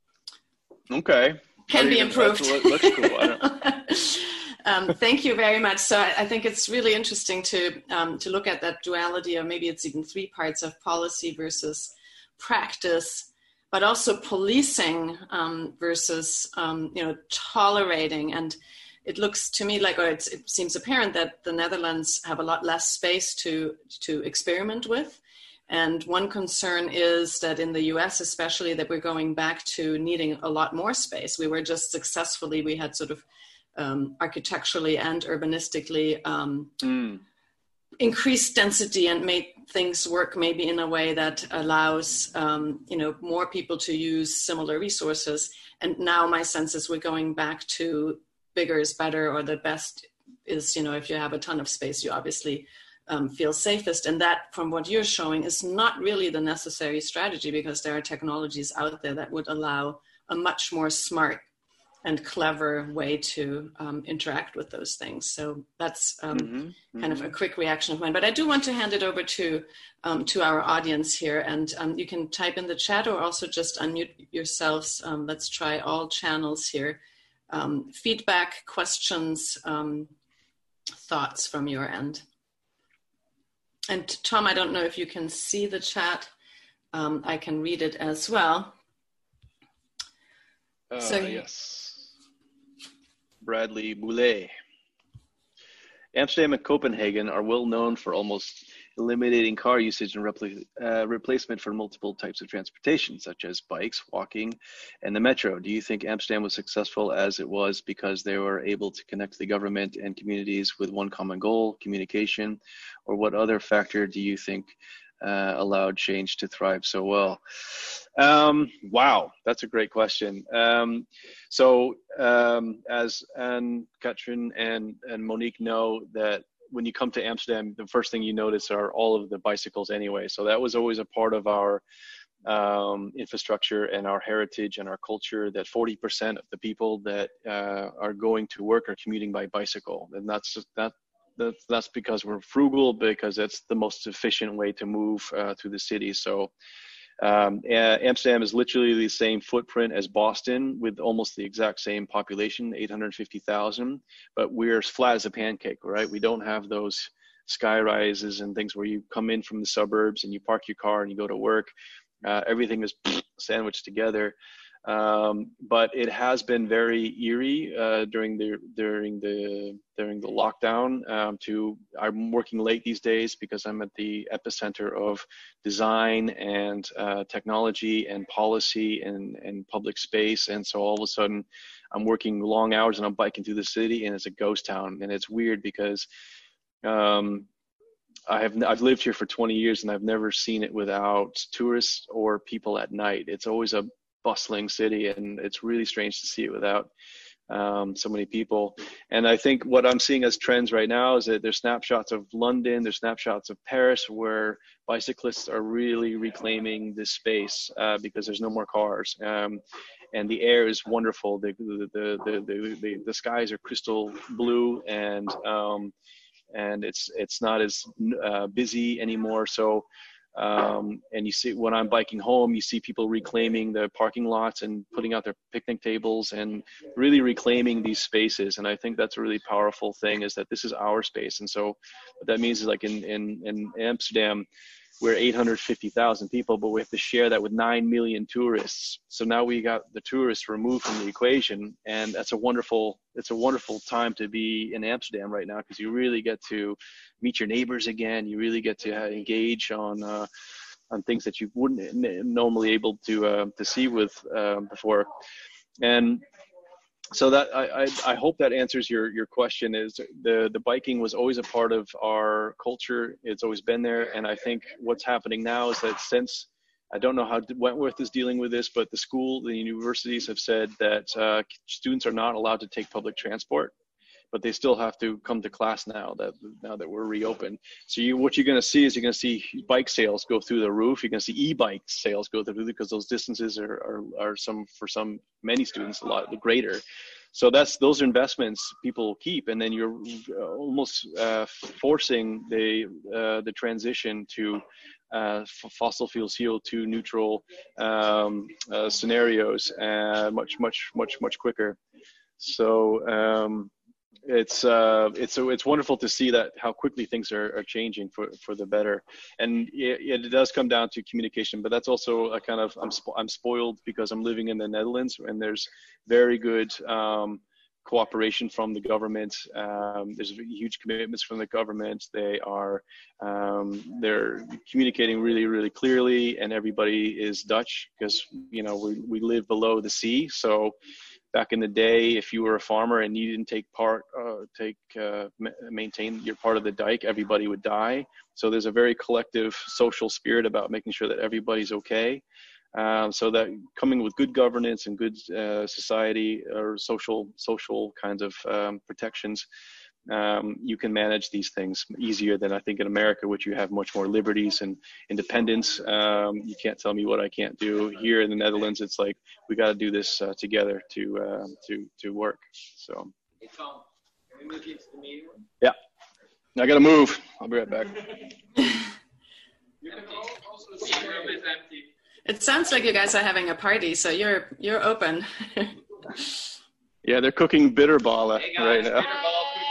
okay. Can be improved. That looks cool. I don't... um, thank you very much. So I, I think it's really interesting to um, to look at that duality, or maybe it's even three parts of policy versus practice, but also policing um, versus um, you know tolerating. And it looks to me like, or it's, it seems apparent that the Netherlands have a lot less space to to experiment with. And one concern is that in the U S especially, that we're going back to needing a lot more space. We were just successfully, we had sort of um, architecturally and urbanistically um, mm. increased density and made things work maybe in a way that allows, um, you know, more people to use similar resources. And now my sense is we're going back to bigger is better, or the best is, you know, if you have a ton of space, you obviously Um, feel safest. And that, from what you're showing, is not really the necessary strategy, because there are technologies out there that would allow a much more smart and clever way to um, interact with those things. So that's um, mm-hmm, mm-hmm. kind of a quick reaction of mine. But I do want to hand it over to um, to our audience here. And um, you can type in the chat or also just unmute yourselves. Um, let's try all channels here. Um, feedback, questions, um, thoughts from your end. And Tom, I don't know if you can see the chat. Um, I can read it as well. Uh, so, yes. Bradley Boulet. Amsterdam and Copenhagen are well known for almost eliminating car usage and repl- uh, replacement for multiple types of transportation, such as bikes, walking, and the metro. Do you think Amsterdam was successful as it was because they were able to connect the government and communities with one common goal, communication, or what other factor do you think uh, allowed change to thrive so well? Um, wow, that's a great question. Um, so um, as Anne, Katrin, and, and Monique know, that when you come to Amsterdam, the first thing you notice are all of the bicycles anyway. So that was always a part of our um, infrastructure and our heritage and our culture, that forty percent of the people that uh, are going to work are commuting by bicycle. And that's just, that, that that's because we're frugal, because it's the most efficient way to move uh, through the city. So Um, Amsterdam is literally the same footprint as Boston, with almost the exact same population, eight hundred fifty thousand, but we're as flat as a pancake, right? We don't have those sky rises and things where you come in from the suburbs and you park your car and you go to work. Uh, everything is sandwiched together. Um, but it has been very eerie uh, during the during the during the lockdown. Um, to I'm working late these days because I'm at the epicenter of design and uh, technology and policy and and public space, and so all of a sudden I'm working long hours and I'm biking through the city, and it's a ghost town. And it's weird because um, I have I've lived here for twenty years and I've never seen it without tourists or people at night. It's always a bustling city, and it's really strange to see it without um, so many people. And I think what I'm seeing as trends right now is that there's snapshots of London, there's snapshots of Paris, where bicyclists are really reclaiming this space uh, because there's no more cars. Um, and the air is wonderful. The the the the the, the, the skies are crystal blue, and um, and it's it's not as uh, busy anymore. So Um, and you see, when I'm biking home, you see people reclaiming the parking lots and putting out their picnic tables and really reclaiming these spaces. And I think that's a really powerful thing, is that this is our space. And so what that means is, like in, in, in Amsterdam, we're eight hundred fifty thousand people, but we have to share that with nine million tourists. So now we got the tourists removed from the equation, and that's a wonderful, it's a wonderful time to be in Amsterdam right now, because you really get to meet your neighbors again. You really get to engage on uh, on things that you wouldn't normally able to uh, to see with uh, before. And so that I, I I hope that answers your your question. Is the the biking was always a part of our culture. It's always been there, and I think what's happening now is that since, I don't know how Wentworth is dealing with this, but the school, the universities have said that uh, students are not allowed to take public transport, but they still have to come to class now that now that we're reopened. So you, what you're going to see is you're going to see bike sales go through the roof. You're going to see e-bike sales go through the roof, because those distances are, are are some for some many students a lot greater. So that's those are investments people keep, and then you're almost uh, forcing the uh, the transition to uh, fossil fuel C O two neutral um, uh, scenarios uh, much much much much quicker. So. Um, It's uh, it's it's wonderful to see that how quickly things are, are changing for, for the better, and it, it does come down to communication. But that's also a kind of I'm spo I'm spoiled because I'm living in the Netherlands, and there's very good um, cooperation from the government. Um, there's huge commitments from the government. They are um, they're communicating really really clearly, and everybody is Dutch because you know we we live below the sea, so. Back in the day, if you were a farmer and you didn't take part, uh, take uh, maintain your part of the dike, everybody would die. So there's a very collective social spirit about making sure that everybody's okay. Um, so that coming with good governance and good uh, society or social social kinds of um, protections, um, you can manage these things easier than I think in America, which you have much more liberties and independence. Um, you can't tell me what I can't do. Here in the Netherlands, it's like we got to do this uh, together to uh, to to work. So. Hey Tom, can we move you to the meeting room? Yeah, I got to move. I'll be right back. You can also see the room is empty. It sounds like you guys are having a party, so you're you're open. Yeah, they're cooking bitterballen hey guys, right now. bitterball cooking.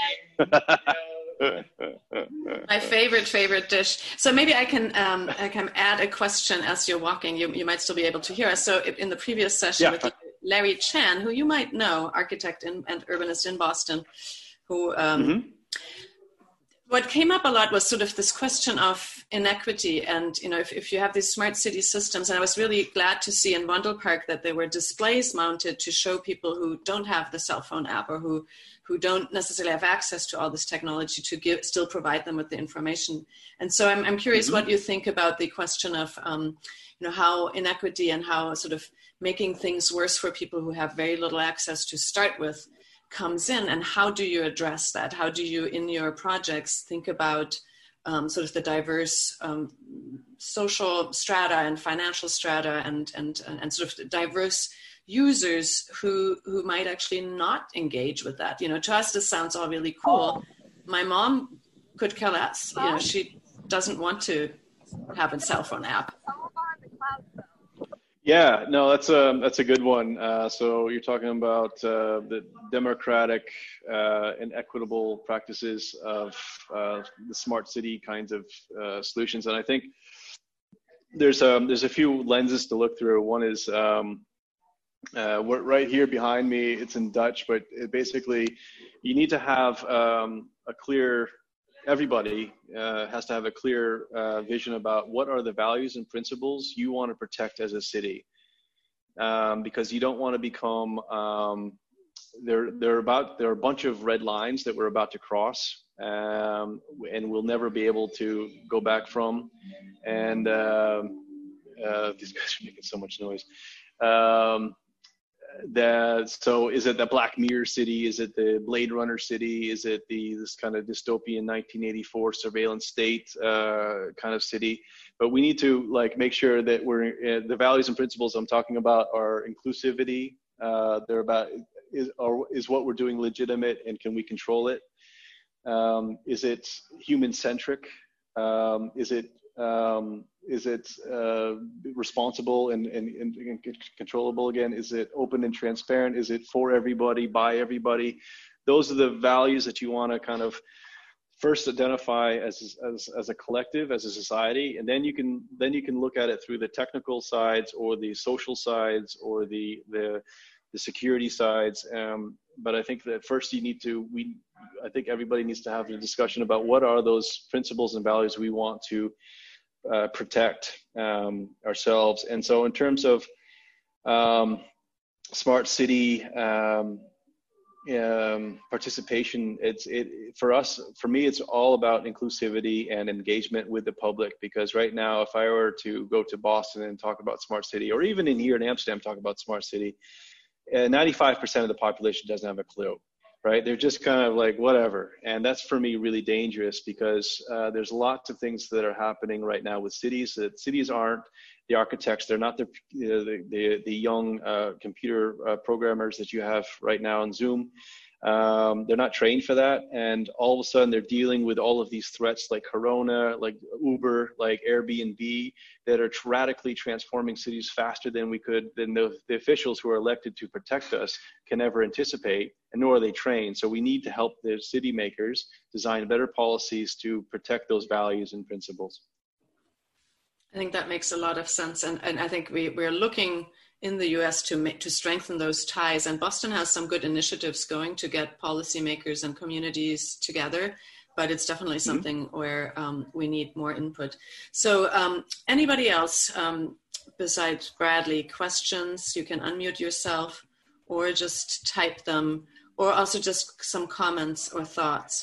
My favorite favorite dish. So maybe I can um, I can add a question as you're walking. You you might still be able to hear us. So in the previous session Yeah. with Larry Chan, who you might know, architect and, and urbanist in Boston, who um, Mm-hmm. what came up a lot was sort of this question of inequity. And, you know, if, if you have these smart city systems, and I was really glad to see in Wandel Park that there were displays mounted to show people who don't have the cell phone app or who, who don't necessarily have access to all this technology to give, still provide them with the information. And so I'm, I'm curious mm-hmm. what you think about the question of, um, you know, how inequity and how sort of making things worse for people who have very little access to start with comes in, and how do you address that? How do you, in your projects, think about um, sort of the diverse um, social strata and financial strata and, and, and sort of diverse users who, who might actually not engage with that? You know, to us, this sounds all really cool. My mom could care less. You know, she doesn't want to have a cell phone app. Yeah, no, that's a that's a good one. Uh, so you're talking about uh, the democratic uh, and equitable practices of uh, the smart city kinds of uh, solutions, and I think there's um there's a few lenses to look through. One is um, uh, we're right here behind me. It's in Dutch, but it basically you need to have um, a clear. Everybody uh, has to have a clear uh, vision about what are the values and principles you want to protect as a city, um, because you don't want to become um, there. There are about there are a bunch of red lines that we're about to cross, um, and we'll never be able to go back from. And uh, uh, these guys are making so much noise. Um, That, so is it the Black Mirror city? Is it the Blade Runner city? Is it the this kind of dystopian nineteen eighty-four surveillance state uh, kind of city? But we need to like make sure that we're uh, the values and principles I'm talking about are inclusivity. Uh, they're about is or is what we're doing legitimate, and can we control it? Um, is it human centric? Um, is it Um, is it uh, responsible and, and, and controllable again? Is it open and transparent? Is it for everybody, by everybody? Those are the values that you want to kind of first identify as, as, as a collective, as a society, and then you can then you can look at it through the technical sides or the social sides or the the, the security sides. Um, but I think that first you need to we I think everybody needs to have a discussion about what are those principles and values we want to uh, protect um, ourselves. And so in terms of um, smart city um, um, participation, it's it for us, for me, it's all about inclusivity and engagement with the public, because right now, if I were to go to Boston and talk about smart city, or even in here in Amsterdam, talk about smart city, uh, ninety-five percent of the population doesn't have a clue. Right? They're just kind of like, whatever. And that's for me really dangerous, because uh, there's lots of things that are happening right now with cities that cities aren't the architects. They're not the, you know, the, the, the young uh, computer uh, programmers that you have right now on Zoom. Um, they're not trained for that. And all of a sudden they're dealing with all of these threats like Corona, like Uber, like Airbnb, that are radically transforming cities faster than we could, than the, the officials who are elected to protect us can ever anticipate, and nor are they trained. So we need to help the city makers design better policies to protect those values and principles. I think that makes a lot of sense. And, and I think we, we're looking in the U S to make, to strengthen those ties. And Boston has some good initiatives going to get policymakers and communities together, but it's definitely something mm-hmm. where um, we need more input. So um, anybody else um, besides Bradley, questions? You can unmute yourself or just type them, or also just some comments or thoughts.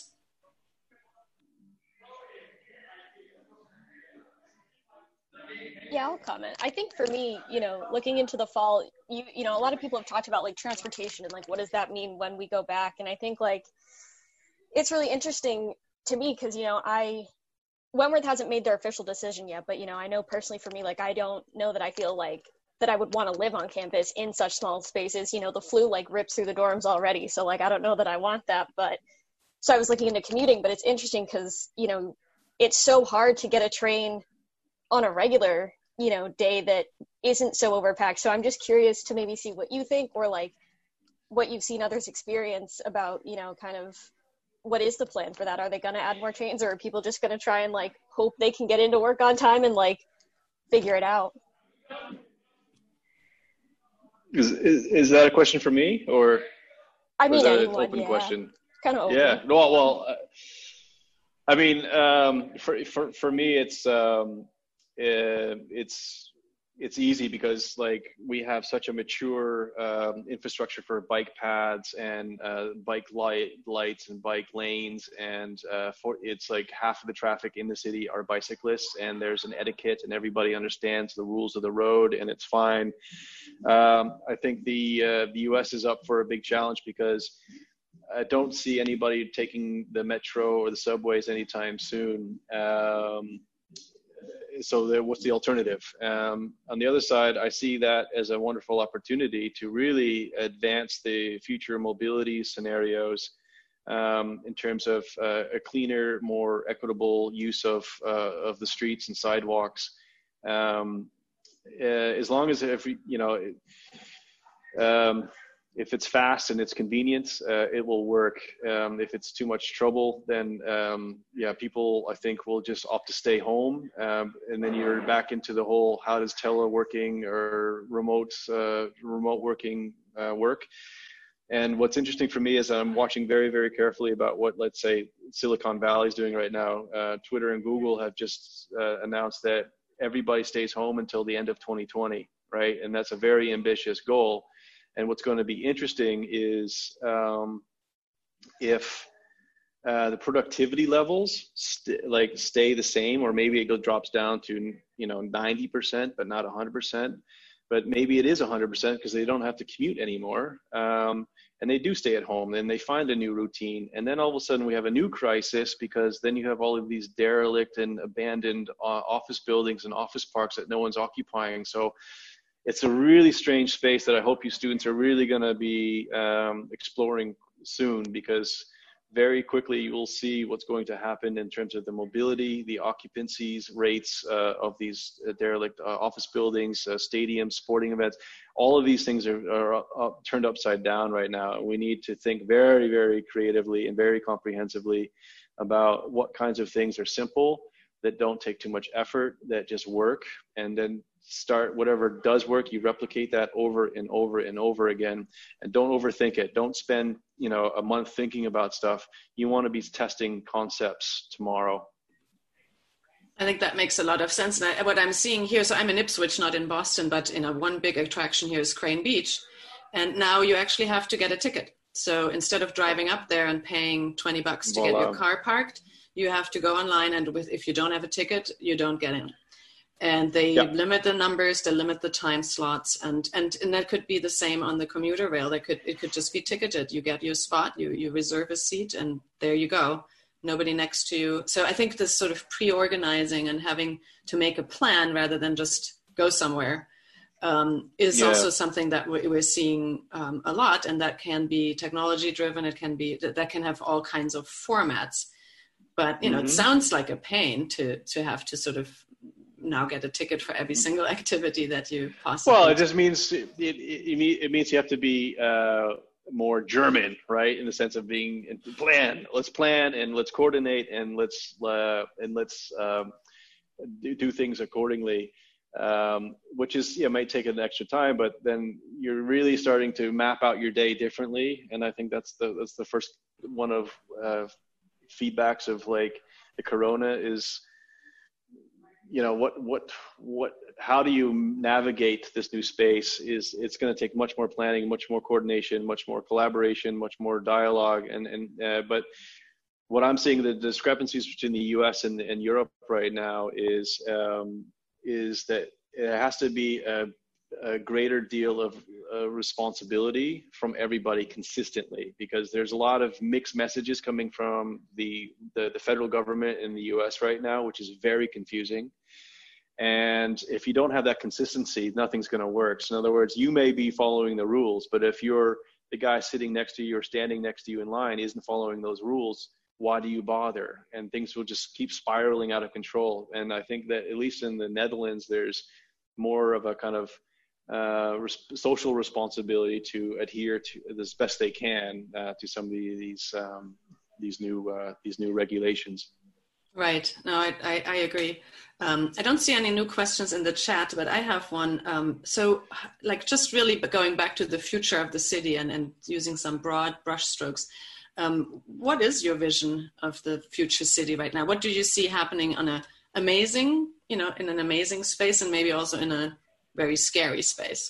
Yeah, I'll comment. I think for me, you know, looking into the fall, you you know, a lot of people have talked about like transportation and like, what does that mean when we go back? And I think like, it's really interesting to me because, you know, I, Wentworth hasn't made their official decision yet, but, you know, I know personally for me, like, I don't know that I feel like that I would want to live on campus in such small spaces. You know, the flu like rips through the dorms already. So like, I don't know that I want that, but so I was looking into commuting, but it's interesting because, you know, it's so hard to get a train on a regular, you know, day that isn't so overpacked. So I'm just curious to maybe see what you think, or like what you've seen others experience about, you know, kind of what is the plan for that? Are they going to add more trains, or are people just going to try and like hope they can get into work on time and like figure it out? Is is, is that a question for me, or I mean, or is that anyone, an open yeah. question? Kind of open. Yeah. Well, well, uh, I mean, um, for for for me, it's um, uh, it's it's easy because like we have such a mature um, infrastructure for bike paths and uh, bike light lights and bike lanes, and uh, for it's like half of the traffic in the city are bicyclists, and there's an etiquette and everybody understands the rules of the road, and it's fine. Um, I think the uh, the U S is up for a big challenge because I don't see anybody taking the metro or the subways anytime soon. Um, so there, what's the alternative? Um, on the other side, I see that as a wonderful opportunity to really advance the future mobility scenarios um, in terms of uh, a cleaner, more equitable use of uh, of the streets and sidewalks. Um, uh, as long as every, you know, um, if it's fast and it's convenient, uh, it will work. Um, if it's too much trouble, then um, yeah, people I think will just opt to stay home, um, and then you're back into the whole how does teleworking or remote uh, remote working uh, work. And what's interesting for me is I'm watching very very carefully about what, let's say, Silicon Valley is doing right now. Uh, Twitter and Google have just uh, announced that everybody stays home until the end of twenty twenty, right? And that's a very ambitious goal. And what's going to be interesting is um, if uh, the productivity levels st- like stay the same, or maybe it goes drops down to, you know, ninety percent, but not one hundred percent. But maybe it is one hundred percent because they don't have to commute anymore. Um, and they do stay at home, then they find a new routine. And then all of a sudden we have a new crisis because then you have all of these derelict and abandoned uh, office buildings and office parks that no one's occupying. So it's a really strange space that I hope you students are really going to be um, exploring soon, because very quickly you will see what's going to happen in terms of the mobility, the occupancies rates uh, of these uh, derelict uh, office buildings, uh, stadiums, sporting events. All of these things are, are up, turned upside down right now. We need to think very, very creatively and very comprehensively about what kinds of things are simple, that don't take too much effort, that just work, and then start whatever does work, you replicate that over and over and over again, and don't overthink it. Don't spend, you know, a month thinking about stuff. You want to be testing concepts tomorrow. I think that makes a lot of sense. And I, what I'm seeing here, so I'm in Ipswich, not in Boston, but in a one big attraction here is Crane Beach. And now you actually have to get a ticket. So instead of driving up there and paying twenty bucks to Voila. get your car parked, you have to go online, and with, if you don't have a ticket, you don't get in. And they yep. limit the numbers, they limit the time slots, and, and, and that could be the same on the commuter rail. That could, it could just be ticketed. You get your spot, you, you reserve a seat, and there you go. Nobody next to you. So I think this sort of pre-organizing and having to make a plan rather than just go somewhere um, is yeah. also something that we're seeing um, a lot, and that can be technology driven. It can be, that can have all kinds of formats. But, you know, mm-hmm. it sounds like a pain to to have to sort of now get a ticket for every single activity that you possibly. Well, it just means it, it, it means you have to be uh, more German, right? In the sense of being plan. Let's plan and let's coordinate and let's uh, and let's um, do, do things accordingly. Um, which is, yeah, might take an extra time, but then you're really starting to map out your day differently. And I think that's the that's the first one of uh, feedbacks of like the corona is, you know, what what what how do you navigate this new space? Is it's going to take much more planning, much more coordination, much more collaboration, much more dialogue, and and uh, but what I'm seeing, the discrepancies between the U S and, and Europe right now is um, is that it has to be a, a greater deal of uh, responsibility from everybody consistently, because there's a lot of mixed messages coming from the, the, the federal government in the U S right now, which is very confusing. And if you don't have that consistency, nothing's going to work. So in other words, you may be following the rules, but if you're the guy sitting next to you or standing next to you in line isn't following those rules, why do you bother? And things will just keep spiraling out of control. And I think that at least in the Netherlands, there's more of a kind of uh, res- social responsibility to adhere to as best they can uh, to some of the, these um, these new uh, these new regulations. Right. No, I I, I agree. Um, I don't see any new questions in the chat, but I have one. Um, so, like, just really going back to the future of the city and, and using some broad brushstrokes. Um, what is your vision of the future city right now? What do you see happening on a amazing, you know, in an amazing space, and maybe also in a very scary space?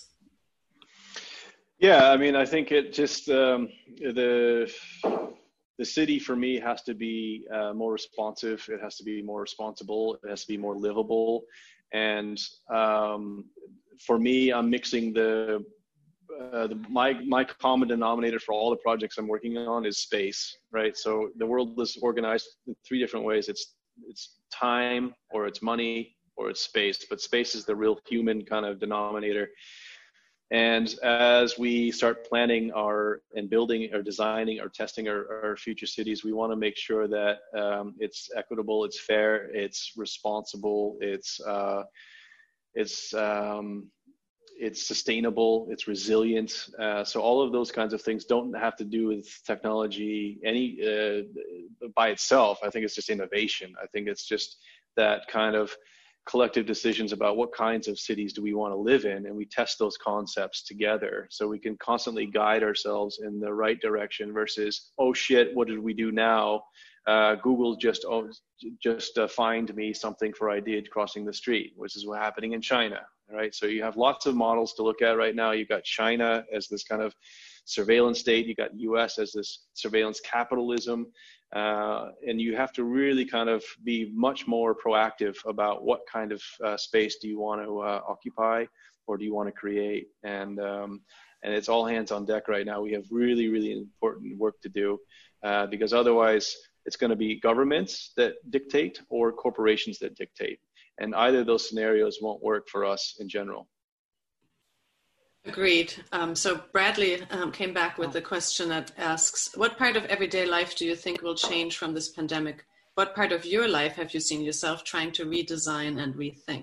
Yeah, I mean, I think it just um, the the city for me has to be uh, more responsive. It has to be more responsible. It has to be more livable. And um, for me, I'm mixing the Uh, the, my my common denominator for all the projects I'm working on is space, right? So the world is organized in three different ways. It's it's time, or it's money, or it's space. But space is the real human kind of denominator. And as we start planning our and building or designing or testing our, our future cities, we want to make sure that um, it's equitable, it's fair, it's responsible, it's uh, it's um, it's sustainable, it's resilient. Uh, so all of those kinds of things don't have to do with technology any uh, by itself. I think it's just innovation. I think it's just that kind of collective decisions about what kinds of cities do we want to live in, and we test those concepts together so we can constantly guide ourselves in the right direction versus, oh shit, what did we do now? Uh, Google just oh, just uh, find me something for I did crossing the street, which is what's happening in China. Right, so you have lots of models to look at right now. You've got China as this kind of surveillance state. You got U S as this surveillance capitalism, uh, and you have to really kind of be much more proactive about what kind of uh, space do you want to uh, occupy, or do you want to create. And um, and it's all hands on deck right now. We have really, really important work to do uh, because otherwise it's going to be governments that dictate or corporations that dictate. And either of those scenarios won't work for us in general. Agreed. Um, so Bradley um, came back with a question that asks, what part of everyday life do you think will change from this pandemic? What part of your life have you seen yourself trying to redesign and rethink?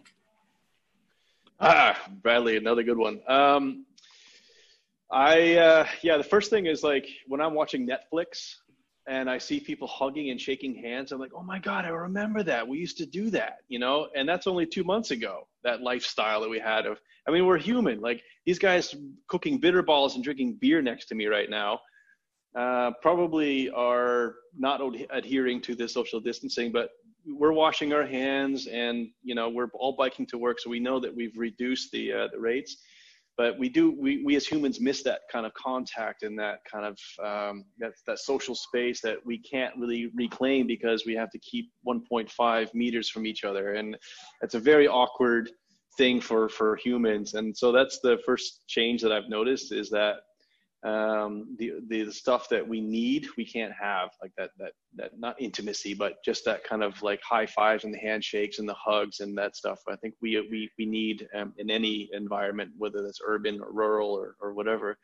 Ah, Bradley, another good one. Um, I, uh, yeah, the first thing is like when I'm watching Netflix and I see people hugging and shaking hands, I'm like, oh my God, I remember that. We used to do that, you know, and that's only two months ago, that lifestyle that we had of, I mean, we're human. Like these guys cooking bitter balls and drinking beer next to me right now uh, probably are not ad- adhering to the social distancing, but we're washing our hands and, you know, we're all biking to work. So we know that we've reduced the uh, the rates, but we do, we, we as humans miss that kind of contact and that kind of, um, that, that social space that we can't really reclaim because we have to keep one point five meters from each other. And it's a very awkward thing for, for humans. And so that's the first change that I've noticed is that um, the, the, the stuff that we need, we can't have like that, that, that not intimacy, but just that kind of like high fives and the handshakes and the hugs and that stuff. I think we, we, we need um, in any environment, whether that's urban or rural or, or whatever.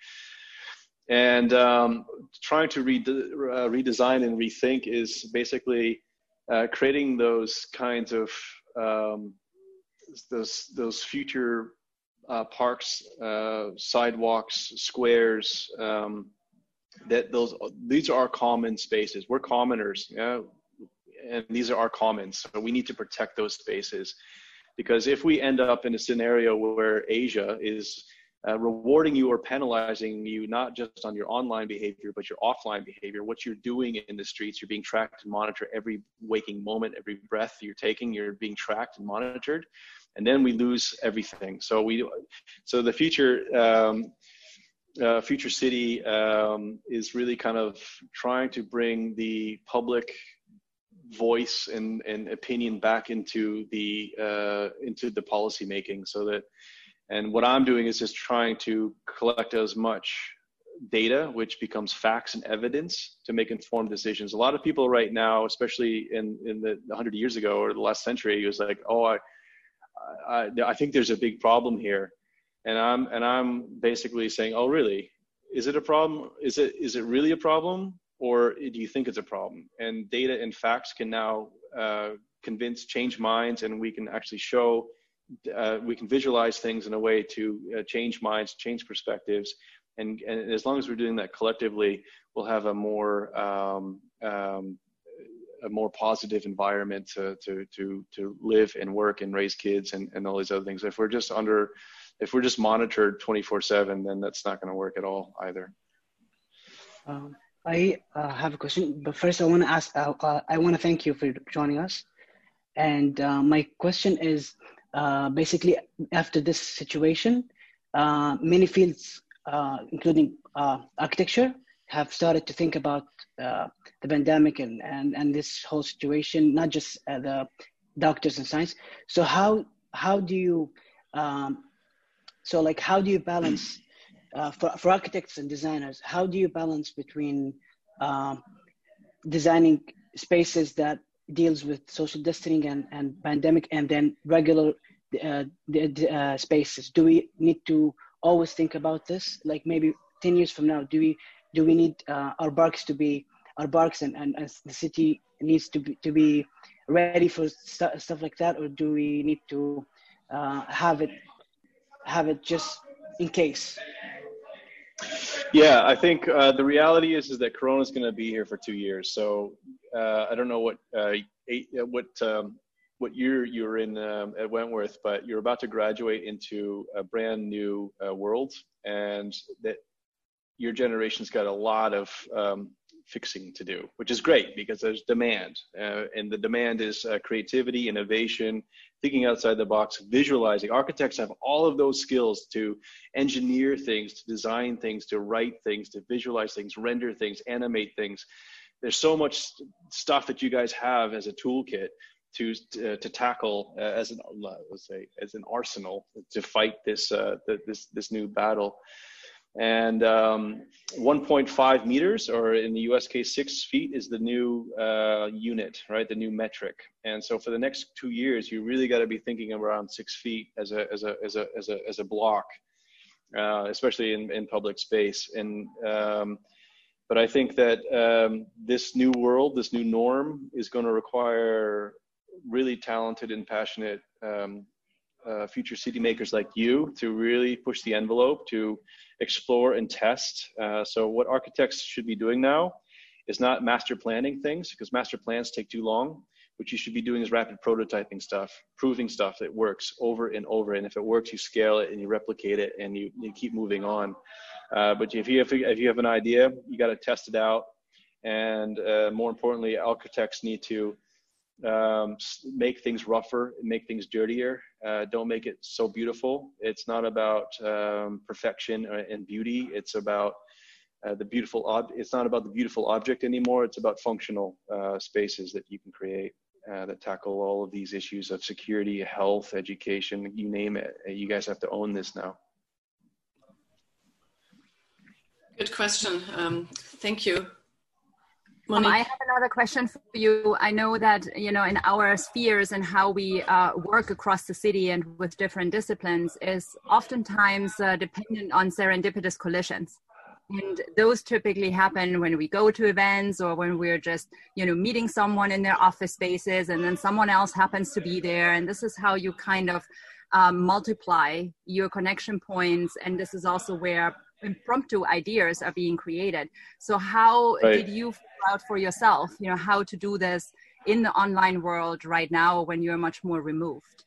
And um, trying to re- uh, redesign and rethink is basically uh, creating those kinds of um, those those future uh, parks, uh, sidewalks, squares. Um, that those these are our common spaces. We're commoners, yeah, and these are our commons. So we need to protect those spaces, because if we end up in a scenario where Asia is uh, rewarding you or penalizing you not just on your online behavior but your offline behavior, what you're doing in the streets, you're being tracked and monitored every waking moment, every breath you're taking, you're being tracked and monitored. And then we lose everything. So we, so the future, um, uh, future city um, is really kind of trying to bring the public voice and, and opinion back into the uh, into the policy making. So that, and what I'm doing is just trying to collect as much data, which becomes facts and evidence to make informed decisions. A lot of people right now, especially in in the one hundred years ago or the last century, it was like, oh, I. I, I think there's a big problem here, and I'm and I'm basically saying, oh really? Is it a problem? Is it is it really a problem, or do you think it's a problem? And data and facts can now uh, convince, change minds, and we can actually show, uh, we can visualize things in a way to uh, change minds, change perspectives, and and as long as we're doing that collectively, we'll have a more um, um, a more positive environment to, to, to, to live and work and raise kids and, and all these other things. If we're just under, if we're just monitored twenty-four seven, then that's not going to work at all either. Um, I uh, have a question, but first I want to ask, uh, uh, I want to thank you for joining us. And uh, my question is uh, basically after this situation, uh, many fields, uh, including uh, architecture, have started to think about uh, the pandemic and, and, and this whole situation, not just uh, the doctors and science. So how how do you, um, so like how do you balance, uh, for, for architects and designers, how do you balance between um, designing spaces that deals with social distancing and, and pandemic and then regular uh, the, the, uh, spaces? Do we need to always think about this? Like maybe ten years from now, do we do we need uh, our parks to be our parks and, and, and the city needs to be to be ready for st- stuff like that, or do we need to uh, have it have it just in case? Yeah, I think uh, the reality is is that Corona is going to be here for two years. So uh, I don't know what uh, eight, what um, what year you're in um, at Wentworth, but you're about to graduate into a brand new uh, world, and that your generation's got a lot of um, fixing to do, which is great because there's demand, uh, and the demand is uh, creativity, innovation, thinking outside the box, visualizing. Architects have all of those skills to engineer things, to design things, to write things, to visualize things, render things, animate things. There's so much stuff that you guys have as a toolkit to to, to tackle uh, as an let's say as an arsenal to fight this uh, the, this this new battle. And um, one point five meters, or in the U S case, six feet, is the new uh, unit, right? The new metric. And so for the next two years, you really got to be thinking around six feet as a as a as a as a as a block. uh, especially in, in public space. And um, but I think that um, this new world, this new norm, is going to require really talented and passionate um, uh, future city makers like you to really push the envelope, to explore and test. Uh, so what architects should be doing now is not master planning things, because master plans take too long. What you should be doing is rapid prototyping stuff, proving stuff that works over and over. And if it works, you scale it and you replicate it and you, you keep moving on. Uh, but if you have, if you have an idea, you got to test it out. And uh, more importantly, architects need to um, make things rougher and make things dirtier. Uh, don't make it so beautiful. It's not about um, perfection and beauty. It's about uh, the beautiful ob- It's not about the beautiful object anymore. It's about functional uh, spaces that you can create. Uh, that tackle all of these issues of security, health, education, you name it. You guys have to own this now. Good question. Um, thank you. Um, I have another question for you. I know that, you know, in our spheres and how we uh, work across the city and with different disciplines is oftentimes uh, dependent on serendipitous collisions. And those typically happen when we go to events or when we're just, you know, meeting someone in their office spaces and then someone else happens to be there. And this is how you kind of um, multiply your connection points. And this is also where impromptu ideas are being created. So how right. did you figure out for yourself, you know, how to do this in the online world right now when you're much more removed?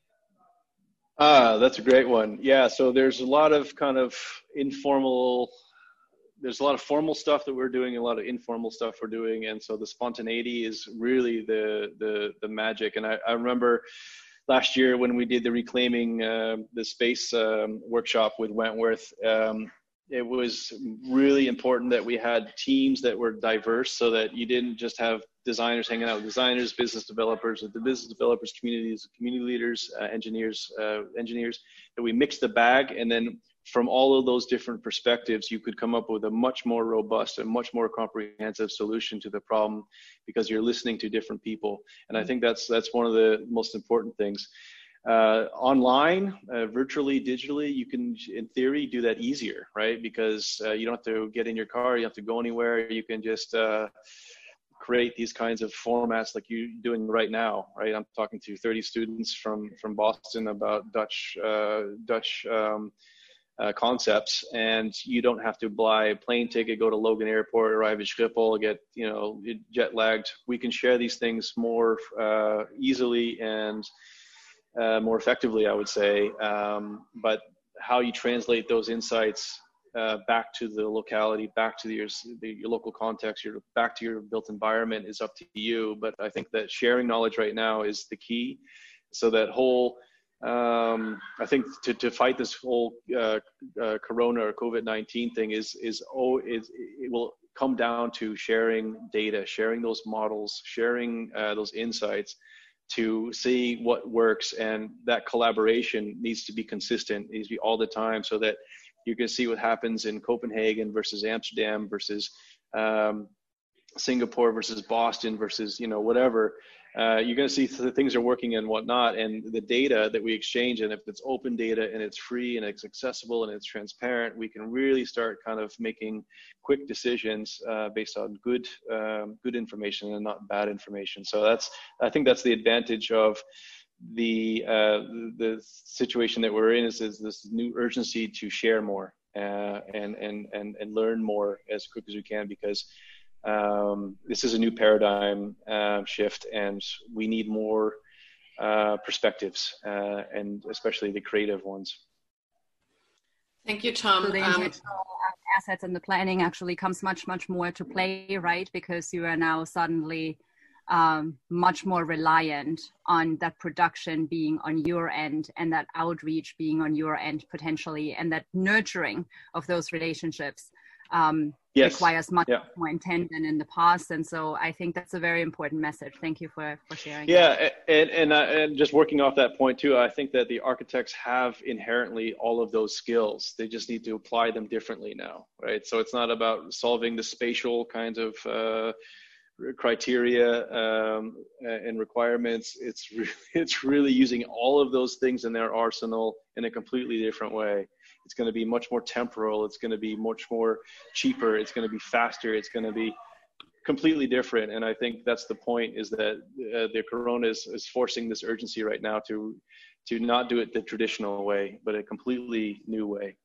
Ah, that's a great one. Yeah. So there's a lot of kind of informal There's a lot of formal stuff that we're doing, a lot of informal stuff we're doing. And so the spontaneity is really the the, the magic. And I, I remember last year when we did the Reclaiming uh, the Space um, workshop with Wentworth, um, it was really important that we had teams that were diverse so that you didn't just have designers hanging out with designers, business developers, with the business developers, communities, community leaders, uh, engineers, uh, engineers, that we mixed the bag. And then from all of those different perspectives, you could come up with a much more robust and much more comprehensive solution to the problem because you're listening to different people. And I think that's that's one of the most important things. Uh, online, uh, virtually, digitally, you can, in theory, do that easier, right? Because uh, you don't have to get in your car, you don't have to go anywhere. You can just uh, create these kinds of formats like you're doing right now, right? I'm talking to thirty students from from Boston about Dutch uh, Dutch. Um, Uh, concepts, and you don't have to buy a plane ticket, go to Logan Airport, arrive at Schiphol, get, you know, jet lagged. We can share these things more uh, easily and uh, more effectively, I would say. Um, but how you translate those insights uh, back to the locality, back to your, the, your local context, your back to your built environment is up to you. But I think that sharing knowledge right now is the key. So that whole Um, I think to, to fight this whole uh, uh, Corona or COVID nineteen thing is is oh is it will come down to sharing data, sharing those models, sharing uh, those insights to see what works, and that collaboration needs to be consistent, needs to be all the time, so that you can see what happens in Copenhagen versus Amsterdam versus um, Singapore versus Boston versus, you know, whatever. Uh, you're going to see th- things are working and whatnot, and the data that we exchange, and if it's open data and it's free and it's accessible and it's transparent, we can really start kind of making quick decisions uh, based on good um, good information and not bad information. So that's, I think that's the advantage of the uh, the situation that we're in, is, is this new urgency to share more uh, and and and and learn more as quick as we can, because Um, this is a new paradigm uh, shift, and we need more uh, perspectives, uh, and especially the creative ones. Thank you, Tom. So the um, intentional assets and the planning actually comes much, much more to play, right? Because you are now suddenly um, much more reliant on that production being on your end, and that outreach being on your end potentially, and that nurturing of those relationships Um, yes. requires much yeah. more intent than in the past. And so I think that's a very important message. Thank you for, for sharing. Yeah. That. And, and, uh, and just working off that point too, I think that the architects have inherently all of those skills. They just need to apply them differently now, right? So it's not about solving the spatial kinds of uh, criteria um, and requirements. It's really, it's really using all of those things in their arsenal in a completely different way. It's going to be much more temporal. It's going to be much more cheaper. It's going to be faster. It's going to be completely different. And I think that's the point, is that uh, the corona is, is forcing this urgency right now to to not do it the traditional way, but a completely new way.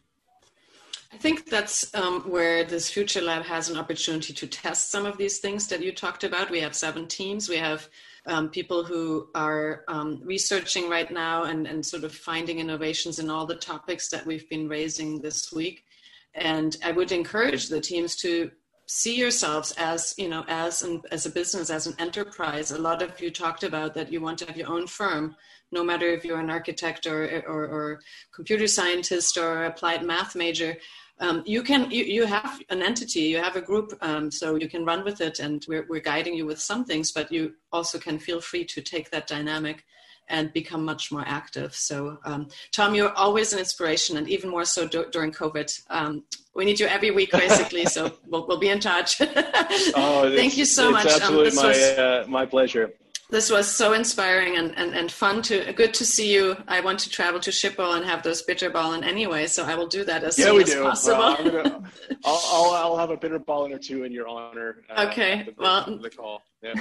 I think that's um, where this Future Lab has an opportunity to test some of these things that you talked about. We have seven teams. We have um, people who are um, researching right now and, and sort of finding innovations in all the topics that we've been raising this week. And I would encourage the teams to see yourselves as, you know, as an, as a business, as an enterprise. A lot of you talked about that you want to have your own firm, no matter if you're an architect or, or, or computer scientist or applied math major. Um, you can, you, you have an entity, you have a group, um, so you can run with it, and we're, we're guiding you with some things, but you also can feel free to take that dynamic and become much more active. So um, Tom, you're always an inspiration, and even more so d- during COVID. Um, we need you every week, basically, so we'll, we'll be in touch. Oh, thank you so it's much. Absolutely um, my, was, uh, my pleasure. This was so inspiring and, and, and fun to, good to see you. I want to travel to Schiphol and have those bitterballen anyway, so I will do that as yeah, soon we as do. possible. Well, I'm gonna, I'll, I'll, I'll have a bitterballen or two in your honor. Uh, okay, the, well. The call, yeah.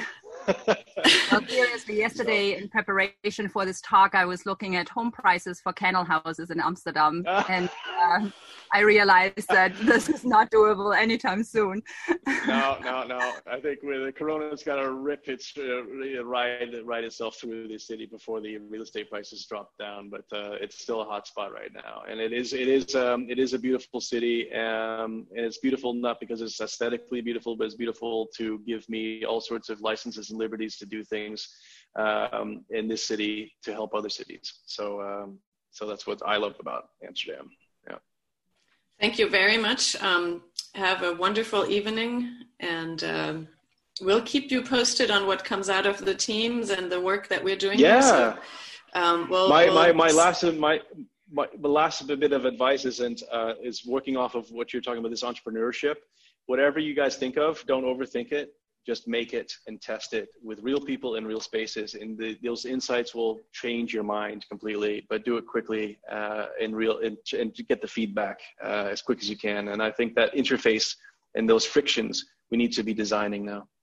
Well, seriously, yesterday in preparation for this talk, I was looking at home prices for kennel houses in Amsterdam, and uh, I realized that this is not doable anytime soon. no, no, no. I think with the corona's got to rip its uh, ride, ride itself through the city before the real estate prices drop down. But uh, it's still a hot spot right now, and it is, it is, um, it is a beautiful city, um, and it's beautiful not because it's aesthetically beautiful, but it's beautiful to give me all sorts of licenses and liberties to do things um, in this city to help other cities. So, um, so that's what I love about Amsterdam. Yeah. Thank you very much. Um, have a wonderful evening, and um, we'll keep you posted on what comes out of the teams and the work that we're doing. Yeah. Here. So, um, we'll, my, we'll... my, my last, my, my, the last bit of advice isn't, uh, is working off of what you're talking about, this entrepreneurship. Whatever you guys think of, don't overthink it. Just make it and test it with real people in real spaces, and the, those insights will change your mind completely. But do it quickly uh, in real, and, and get the feedback uh, as quick as you can. And I think that interface and those frictions we need to be designing now.